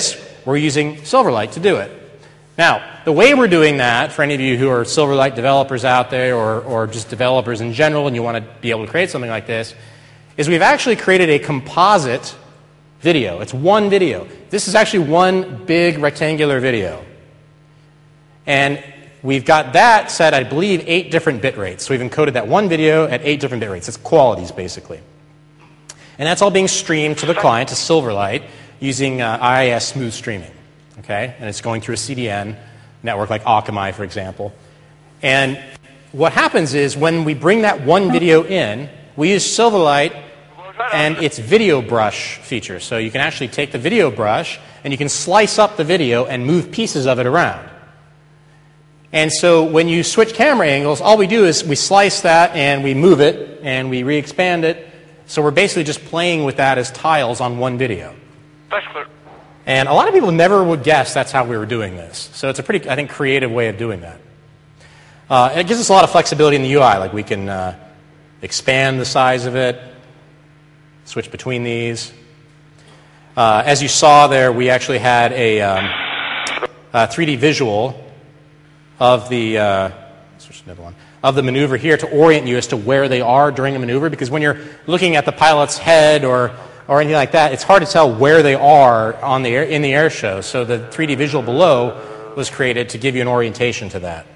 we're using Silverlight to do it. Now, the way we're doing that, for any of you who are Silverlight developers out there or just developers in general and you want to be able to create something like this, is we've actually created a composite video. It's one video. This is actually one big rectangular video. And we've got that set, I believe, 8 different bit rates. So we've encoded that one video at 8 different bit rates. It's qualities, basically. And that's all being streamed to the client, to Silverlight, using IIS smooth streaming. Okay? And it's going through a CDN network like Akamai, for example. And what happens is when we bring that one video in, we use Silverlight and its video brush feature. So you can actually take the video brush and you can slice up the video and move pieces of it around. And so when you switch camera angles, all we do is we slice that and we move it and we re-expand it. So we're basically just playing with that as tiles on one video. That's clear. And a lot of people never would guess that's how we were doing this. So it's a pretty, I think, creative way of doing that. It gives us a lot of flexibility in the UI. Like we can expand the size of it, switch between these. As you saw there, we actually had a 3D visual of the switch to another one, of the maneuver here to orient you as to where they are during a maneuver, because when you're looking at the pilot's head or anything like that, it's hard to tell where they are on the in the air show. So the 3D visual below was created to give you an orientation to that.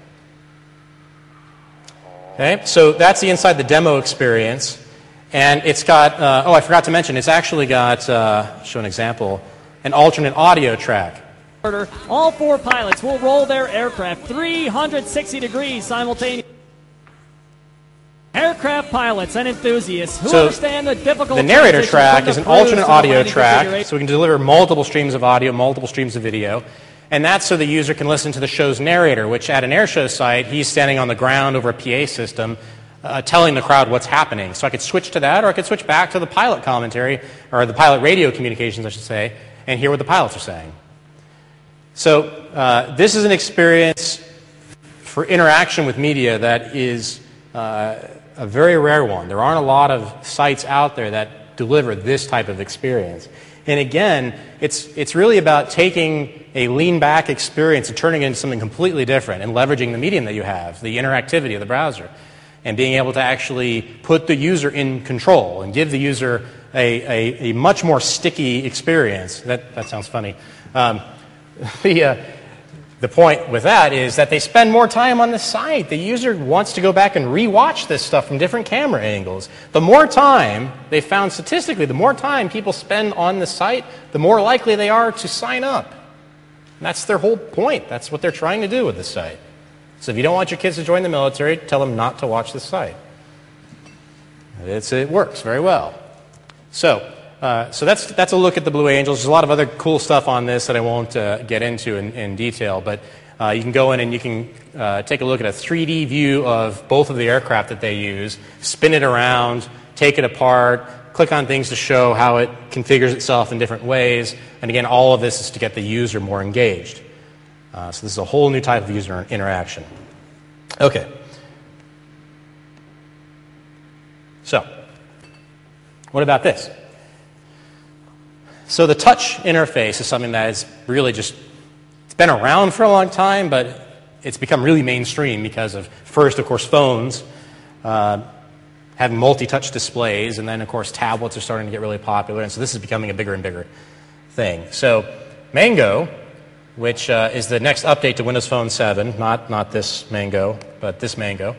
Okay, so that's the inside the demo experience. And it's got, I forgot to mention, it's actually got, show an example, an alternate audio track. All 4 pilots will roll their aircraft 360 degrees simultaneously. Aircraft pilots and enthusiasts who understand the difficult. The narrator track is an alternate audio track, so we can deliver multiple streams of audio, multiple streams of video. And that's so the user can listen to the show's narrator, which at an air show site, he's standing on the ground over a PA system, telling the crowd what's happening. So I could switch to that, or I could switch back to the pilot commentary, or the pilot radio communications, I should say, and hear what the pilots are saying. So this is an experience for interaction with media that is a very rare one. There aren't a lot of sites out there that deliver this type of experience. And again, it's really about taking a lean-back experience and turning it into something completely different and leveraging the medium that you have, the interactivity of the browser, and being able to actually put the user in control and give the user a much more sticky experience. That sounds funny. The point with that is that they spend more time on the site. The user wants to go back and rewatch this stuff from different camera angles. The more time, they found statistically, the more time people spend on the site, the more likely they are to sign up. And that's their whole point. That's what they're trying to do with the site. So if you don't want your kids to join the military, tell them not to watch the site. It works very well. So that's a look at the Blue Angels. There's a lot of other cool stuff on this that I won't get into in detail, but you can go in and you can take a look at a 3D view of both of the aircraft that they use, spin it around, take it apart, click on things to show how it configures itself in different ways, and again, all of this is to get the user more engaged. So this is a whole new type of user interaction. Okay. So, what about this? So the touch interface is something that is really just, it's been around for a long time, but it's become really mainstream because of, first, of course, phones having multi-touch displays, and then, of course, tablets are starting to get really popular, and so this is becoming a bigger and bigger thing. So Mango, which is the next update to Windows Phone 7, not this Mango, but this Mango,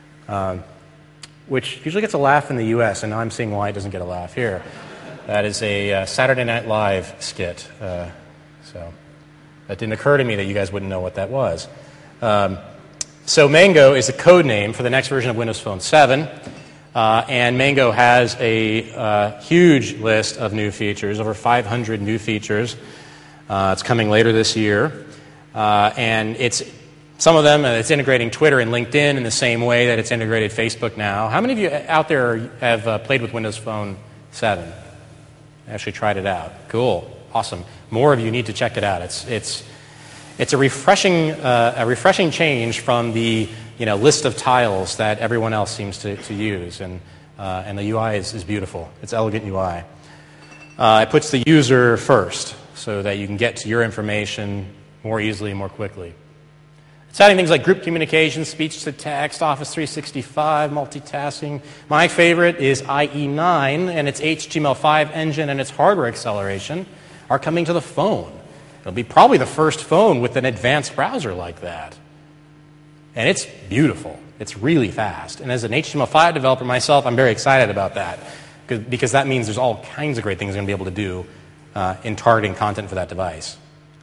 which usually gets a laugh in the US, and now I'm seeing why it doesn't get a laugh here. That is a Saturday Night Live skit. So that didn't occur to me that you guys wouldn't know what that was. So Mango is a code name for the next version of Windows Phone 7. And Mango has a huge list of new features, over 500 new features. It's coming later this year. And some of them, it's integrating Twitter and LinkedIn in the same way that it's integrated Facebook now. How many of you out there have played with Windows Phone 7? Actually tried it out. Cool. Awesome. More of you need to check it out. It's a refreshing change from the list of tiles that everyone else seems to use, and the UI is beautiful. It's elegant UI. It puts the user first. so that you can get to your information more easily and more quickly. It's adding things like group communication, speech to text, Office 365, multitasking. My favorite is IE9 and its HTML5 engine and its hardware acceleration are coming to the phone. It'll be probably the first phone with an advanced browser like that. And it's beautiful. It's really fast. And as an HTML5 developer myself, I'm very excited about that because that means there's all kinds of great things I'm going to be able to do in targeting content for that device.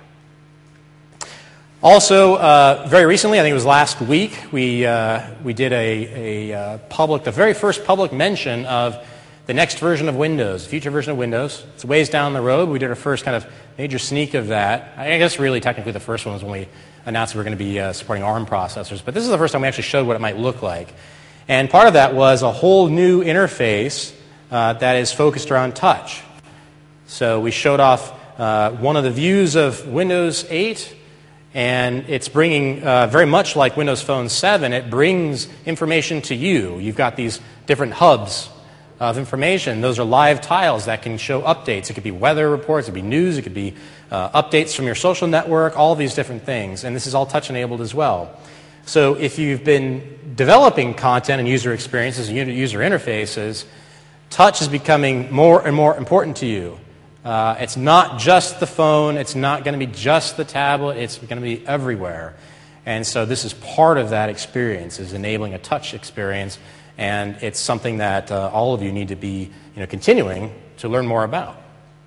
Also, very recently, I think it was last week, we did the very first public mention of the next version of Windows, future version of Windows. It's ways down the road. We did our first kind of major sneak of that. I guess really technically the first one was when we announced we were going to be supporting ARM processors. But this is the first time we actually showed what it might look like. And part of that was a whole new interface that is focused around touch. So we showed off one of the views of Windows 8. And it's bringing, very much like Windows Phone 7, it brings information to you. You've got these different hubs of information. Those are live tiles that can show updates. It could be weather reports, it could be news, it could be updates from your social network, all these different things. And this is all touch-enabled as well. So if you've been developing content and user experiences and user interfaces, touch is becoming more and more important to you. It's not just the phone, it's not going to be just the tablet, it's going to be everywhere. And so this is part of that experience, is enabling a touch experience, and it's something that all of you need to be continuing to learn more about.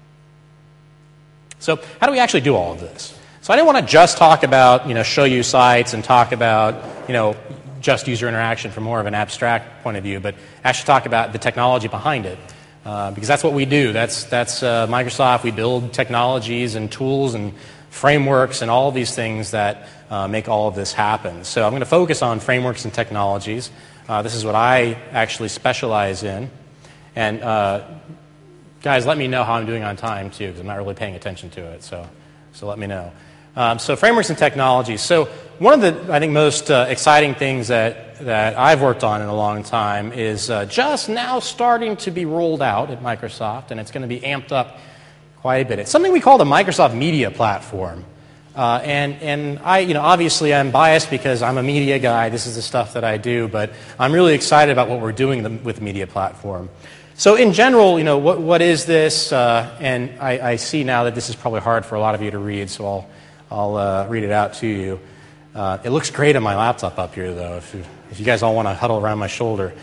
So how do we actually do all of this? So I didn't want to just talk about, show you sites and talk about, just user interaction from more of an abstract point of view, but actually talk about the technology behind it. Because that's what we do. That's Microsoft. We build technologies and tools and frameworks and all of these things that make all of this happen. So I'm going to focus on frameworks and technologies. This is what I actually specialize in. And guys, let me know how I'm doing on time, too, because I'm not really paying attention to it. So let me know. So frameworks and technologies. So one of the, I think, most exciting things that I've worked on in a long time is just now starting to be rolled out at Microsoft, and it's going to be amped up quite a bit. It's something we call the Microsoft Media Platform. And I, obviously I'm biased because I'm a media guy. This is the stuff that I do, but I'm really excited about what we're doing with the Media Platform. So in general, what is this? And I see now that this is probably hard for a lot of you to read, so I'll read it out to you. It looks great on my laptop up here, though, if you guys all want to huddle around my shoulder.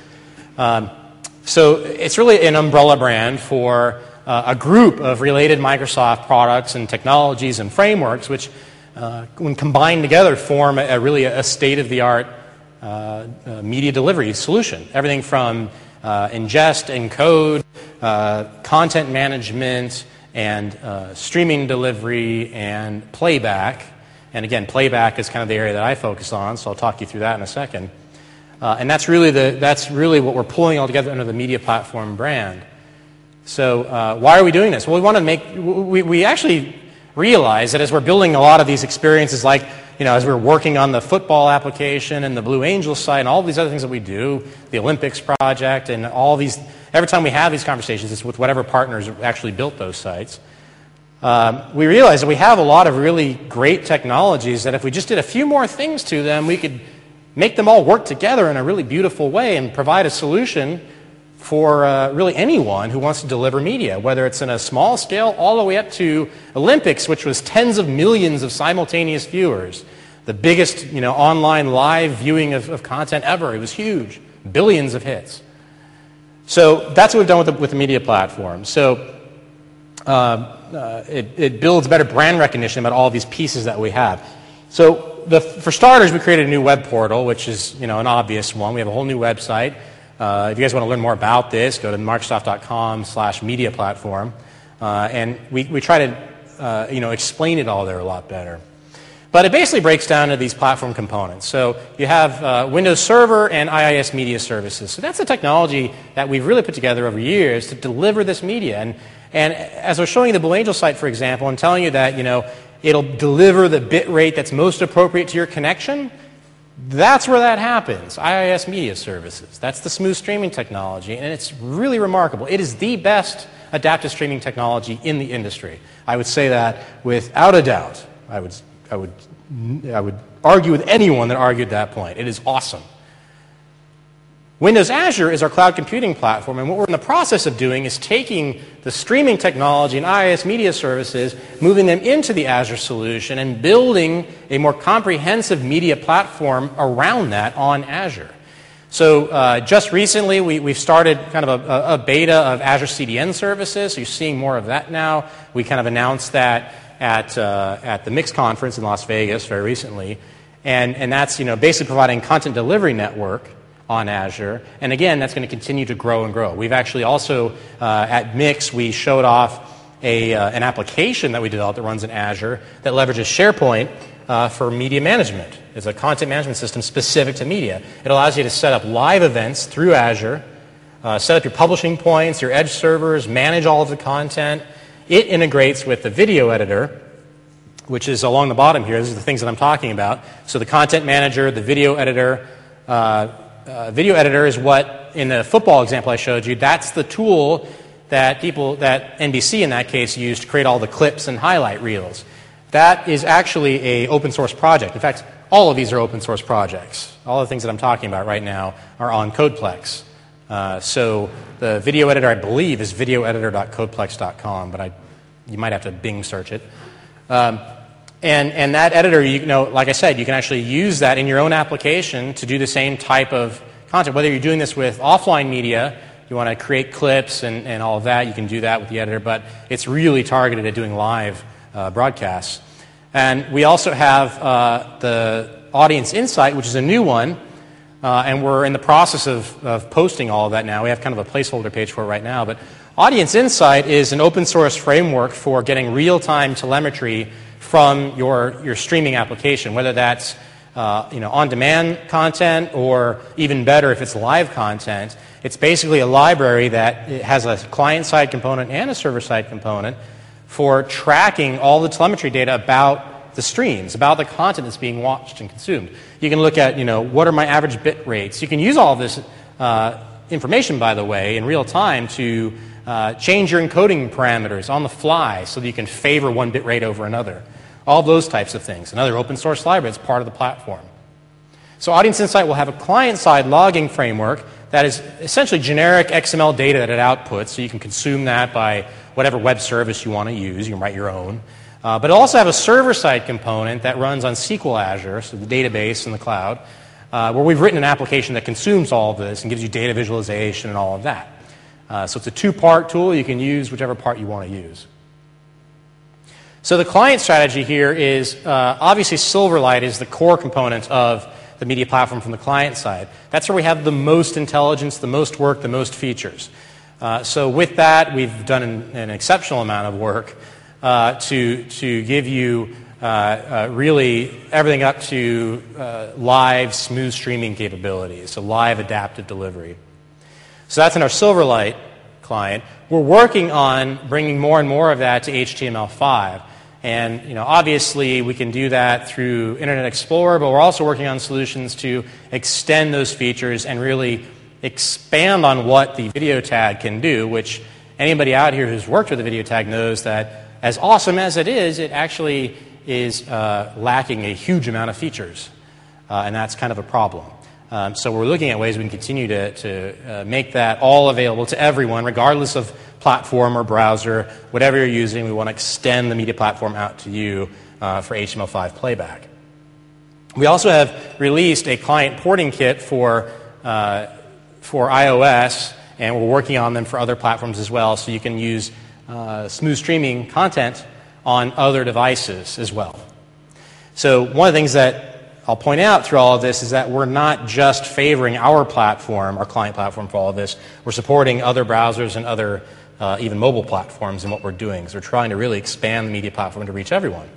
So it's really an umbrella brand for a group of related Microsoft products and technologies and frameworks, which, when combined together, form really a state-of-the-art media delivery solution. Everything from ingest, encode, content management, and streaming delivery and playback. And again, playback is kind of the area that I focus on, so I'll talk you through that in a second. And that's really what we're pulling all together under the Media Platform brand. So why are we doing this? Well, we actually realize that as we're building a lot of these experiences, like as we're working on the football application and the Blue Angels site and all these other things that we do, the Olympics project and all these, every time we have these conversations, it's with whatever partners actually built those sites. We realize that we have a lot of really great technologies that if we just did a few more things to them, we could make them all work together in a really beautiful way and provide a solution for really anyone who wants to deliver media, whether it's in a small scale all the way up to Olympics, which was tens of millions of simultaneous viewers, the biggest online live viewing of content ever. It was huge, billions of hits. So that's what we've done with the Media Platform. So it builds better brand recognition about all these pieces that we have. So for starters, we created a new web portal, which is an obvious one. We have a whole new website. If you guys want to learn more about this, go to Microsoft.com/media platform, and we try to explain it all there a lot better. But it basically breaks down to these platform components. So you have Windows Server and IIS Media Services. So that's the technology that we've really put together over years to deliver this media. And as I was showing you the Blue Angel site, for example, and telling you that it'll deliver the bit rate that's most appropriate to your connection, That's where that happens, IIS Media Services. That's the smooth streaming technology, and it's really remarkable. It is the best adaptive streaming technology in the industry. I would say that without a doubt. I would argue with anyone that argued that point. It is awesome. Windows Azure is our cloud computing platform, and what we're in the process of doing is taking the streaming technology and IIS Media Services, moving them into the Azure solution, and building a more comprehensive media platform around that on Azure. So just recently, we've started kind of a beta of Azure CDN services, so you're seeing more of that now. We kind of announced that at the Mix conference in Las Vegas very recently, and that's basically providing content delivery network on Azure, and again, that's going to continue to grow and grow. We've actually also, at Mix, we showed off an application that we developed that runs in Azure that leverages SharePoint for media management. It's a content management system specific to media. It allows you to set up live events through Azure, set up your publishing points, your edge servers, manage all of the content. It integrates with the video editor, which is along the bottom here. These are the things that I'm talking about. So the content manager, the video editor. Video editor is what, in the football example I showed you, that's the tool that NBC in that case used to create all the clips and highlight reels. That is actually an open source project. In fact, all of these are open source projects. All the things that I'm talking about right now are on Codeplex. So the video editor, I believe, is videoeditor.codeplex.com, but you might have to Bing search it. And that editor, like I said, you can actually use that in your own application to do the same type of content. Whether you're doing this with offline media, you want to create clips and all of that, you can do that with the editor, but it's really targeted at doing live broadcasts. And we also have the Audience Insight, which is a new one, and we're in the process of posting all of that now. We have kind of a placeholder page for it right now, but Audience Insight is an open source framework for getting real-time telemetry from your streaming application, whether that's on-demand content or even better if it's live content. It's basically a library that has a client-side component and a server-side component for tracking all the telemetry data about the streams, about the content that's being watched and consumed. You can look at, what are my average bit rates. You can use all of this information, by the way, in real time to change your encoding parameters on the fly so that you can favor one bit rate over another. All those types of things. Another open source library that's part of the platform. So Audience Insight will have a client-side logging framework that is essentially generic XML data that it outputs, so you can consume that by whatever web service you want to use. You can write your own. But it'll also have a server-side component that runs on SQL Azure, so the database in the cloud, where we've written an application that consumes all of this and gives you data visualization and all of that. So it's a two-part tool. You can use whichever part you want to use. So the client strategy here is, obviously Silverlight is the core component of the media platform from the client side. That's where we have the most intelligence, the most work, the most features. So with that, we've done an exceptional amount of work to give you really everything up to live, smooth streaming capabilities, so live adaptive delivery. So that's in our Silverlight client. We're working on bringing more and more of that to HTML5. And obviously we can do that through Internet Explorer, but we're also working on solutions to extend those features and really expand on what the video tag can do, which anybody out here who's worked with the video tag knows that as awesome as it is, it actually is lacking a huge amount of features. And that's kind of a problem. So we're looking at ways we can continue to make that all available to everyone, regardless of platform or browser, whatever you're using. We want to extend the media platform out to you for HTML5 playback. We also have released a client porting kit for iOS, and we're working on them for other platforms as well, so you can use smooth streaming content on other devices as well. So one of the things that I'll point out through all of this is that we're not just favoring our platform, our client platform for all of this. We're supporting other browsers and other even mobile platforms in what we're doing. So we're trying to really expand the media platform to reach everyone.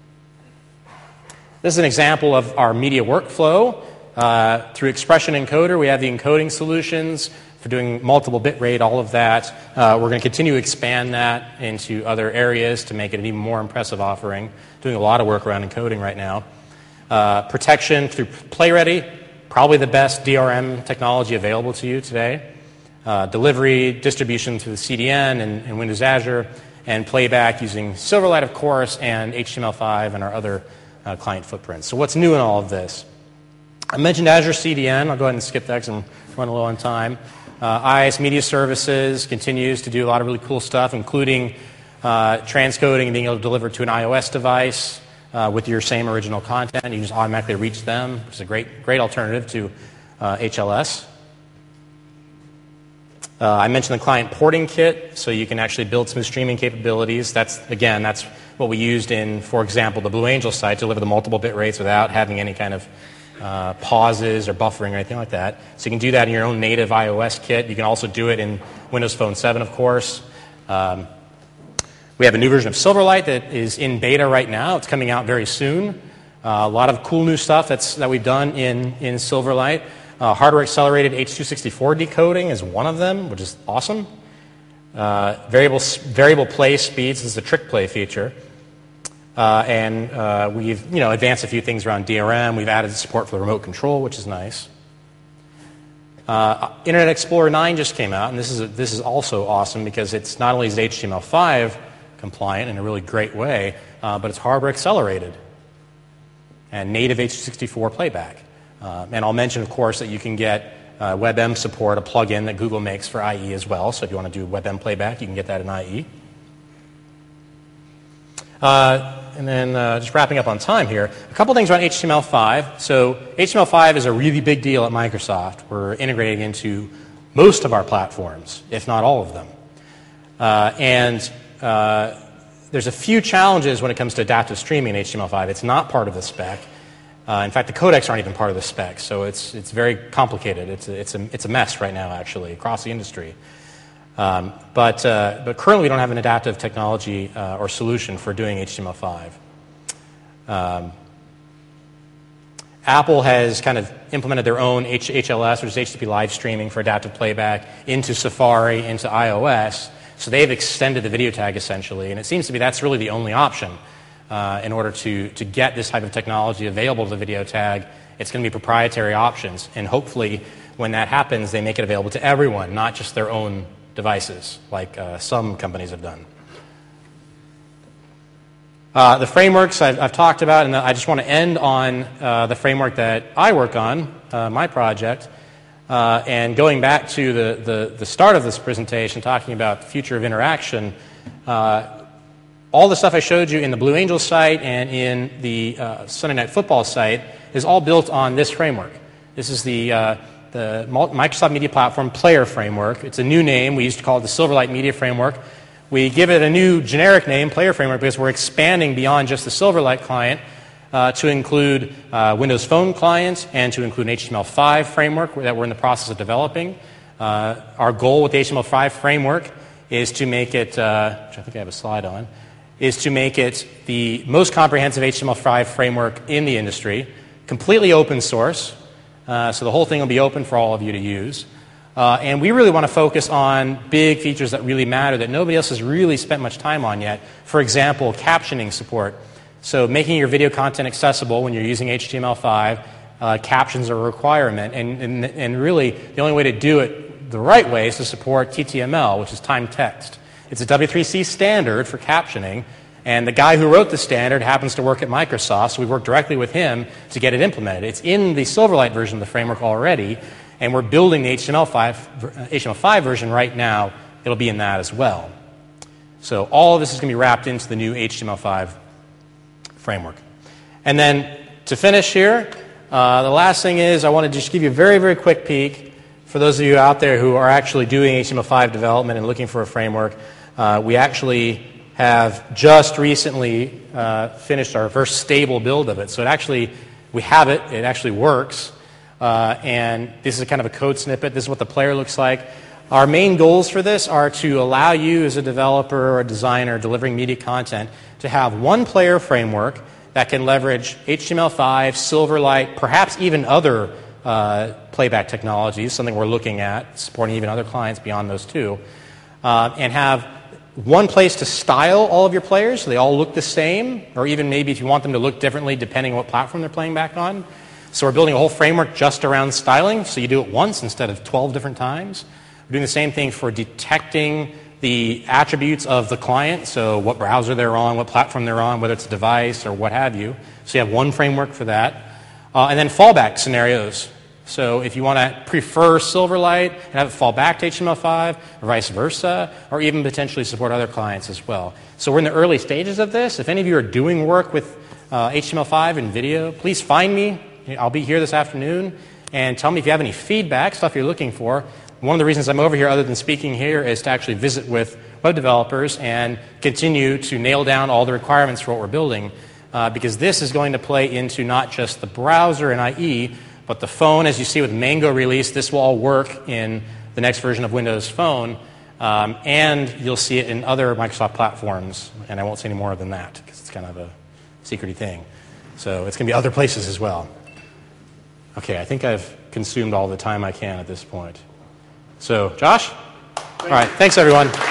This is an example of our media workflow. Through Expression Encoder, we have the encoding solutions for doing multiple bit rate, all of that. We're going to continue to expand that into other areas to make it an even more impressive offering. Doing a lot of work around encoding right now. Protection through PlayReady, probably the best DRM technology available to you today. Delivery, distribution through the CDN and Windows Azure, and playback using Silverlight, of course, and HTML5 and our other client footprints. So what's new in all of this? I mentioned Azure CDN. I'll go ahead and skip that because I'm running low on time. IIS Media Services continues to do a lot of really cool stuff, including transcoding and being able to deliver to an iOS device with your same original content. You can just automatically reach them, which is a great alternative to HLS. I mentioned the client porting kit, so you can actually build some streaming capabilities. That's what we used in, for example, the Blue Angel site to deliver the multiple bit rates without having any kind of pauses or buffering or anything like that. So you can do that in your own native iOS kit. You can also do it in Windows Phone 7, of course. We have a new version of Silverlight that is in beta right now. It's coming out very soon. A lot of cool new stuff that we've done in Silverlight. Hardware-accelerated H.264 decoding is one of them, which is awesome. Variable play speeds is a trick play feature. And we've advanced a few things around DRM. We've added support for the remote control, which is nice. Internet Explorer 9 just came out, and this is also awesome because it's not only is it HTML5 compliant in a really great way, but it's hardware accelerated and native H.264 playback. And I'll mention, of course, that you can get WebM support, a plugin that Google makes for IE as well. So if you want to do WebM playback, you can get that in IE. And then just wrapping up on time here, a couple things around HTML5. So HTML5 is a really big deal at Microsoft. We're integrating into most of our platforms, if not all of them. There's a few challenges when it comes to adaptive streaming in HTML5. It's not part of the spec. In fact, the codecs aren't even part of the spec, so it's very complicated. It's a mess right now, actually, across the industry. But currently, we don't have an adaptive technology or solution for doing HTML5. Apple has kind of implemented their own HLS, which is HTTP live streaming for adaptive playback, into Safari, into iOS. So they've extended the video tag essentially, and it seems to be that's really the only option. In order to get this type of technology available to the video tag, it's going to be proprietary options. And hopefully, when that happens, they make it available to everyone, not just their own devices, like some companies have done. The frameworks I've talked about, and I just want to end on the framework that I work on, my project. And going back to the start of this presentation, talking about the future of interaction, all the stuff I showed you in the Blue Angels site and in the Sunday Night Football site is all built on this framework. This is the Microsoft Media Platform Player Framework. It's a new name. We used to call it the Silverlight Media Framework. We give it a new generic name, Player Framework, because we're expanding beyond just the Silverlight client to include Windows Phone clients and to include an HTML5 framework that we're in the process of developing. Our goal with the HTML5 framework is to make it, which I think I have a slide on, is to make it the most comprehensive HTML5 framework in the industry, completely open source, so the whole thing will be open for all of you to use. And we really want to focus on big features that really matter that nobody else has really spent much time on yet. For example, captioning support. So making your video content accessible when you're using HTML5, captions are a requirement. And really, the only way to do it the right way is to support TTML, which is time text. It's a W3C standard for captioning, and the guy who wrote the standard happens to work at Microsoft, so we worked directly with him to get it implemented. It's in the Silverlight version of the framework already, and we're building the HTML5 version right now. It'll be in that as well. So all of this is going to be wrapped into the new HTML5 framework. And then to finish here, the last thing is I want to just give you a very, very quick peek for those of you out there who are actually doing HTML5 development and looking for a framework. We actually have just recently finished our first stable build of it. So we have it. It actually works. And this is kind of a code snippet. This is what the player looks like. Our main goals for this are to allow you as a developer or a designer delivering media content to have one player framework that can leverage HTML5, Silverlight, perhaps even other playback technologies, something we're looking at, supporting even other clients beyond those two, and have one place to style all of your players so they all look the same, or even maybe if you want them to look differently depending on what platform they're playing back on. So we're building a whole framework just around styling, so you do it once instead of 12 different times. We're doing the same thing for detecting the attributes of the client, so what browser they're on, what platform they're on, whether it's a device or what have you. So you have one framework for that. And then fallback scenarios. So if you want to prefer Silverlight and have it fall back to HTML5, or vice versa, or even potentially support other clients as well. So we're in the early stages of this. If any of you are doing work with HTML5 and video, please find me. I'll be here this afternoon. And tell me if you have any feedback, stuff you're looking for. One of the reasons I'm over here, other than speaking here, is to actually visit with web developers and continue to nail down all the requirements for what we're building. Because this is going to play into not just the browser and IE, but the phone. As you see with Mango release, this will all work in the next version of Windows Phone. And you'll see it in other Microsoft platforms. And I won't say any more than that, because it's kind of a secret-y thing. So it's going to be other places as well. Okay, I think I've consumed all the time I can at this point. So, Josh? All right, thanks, everyone.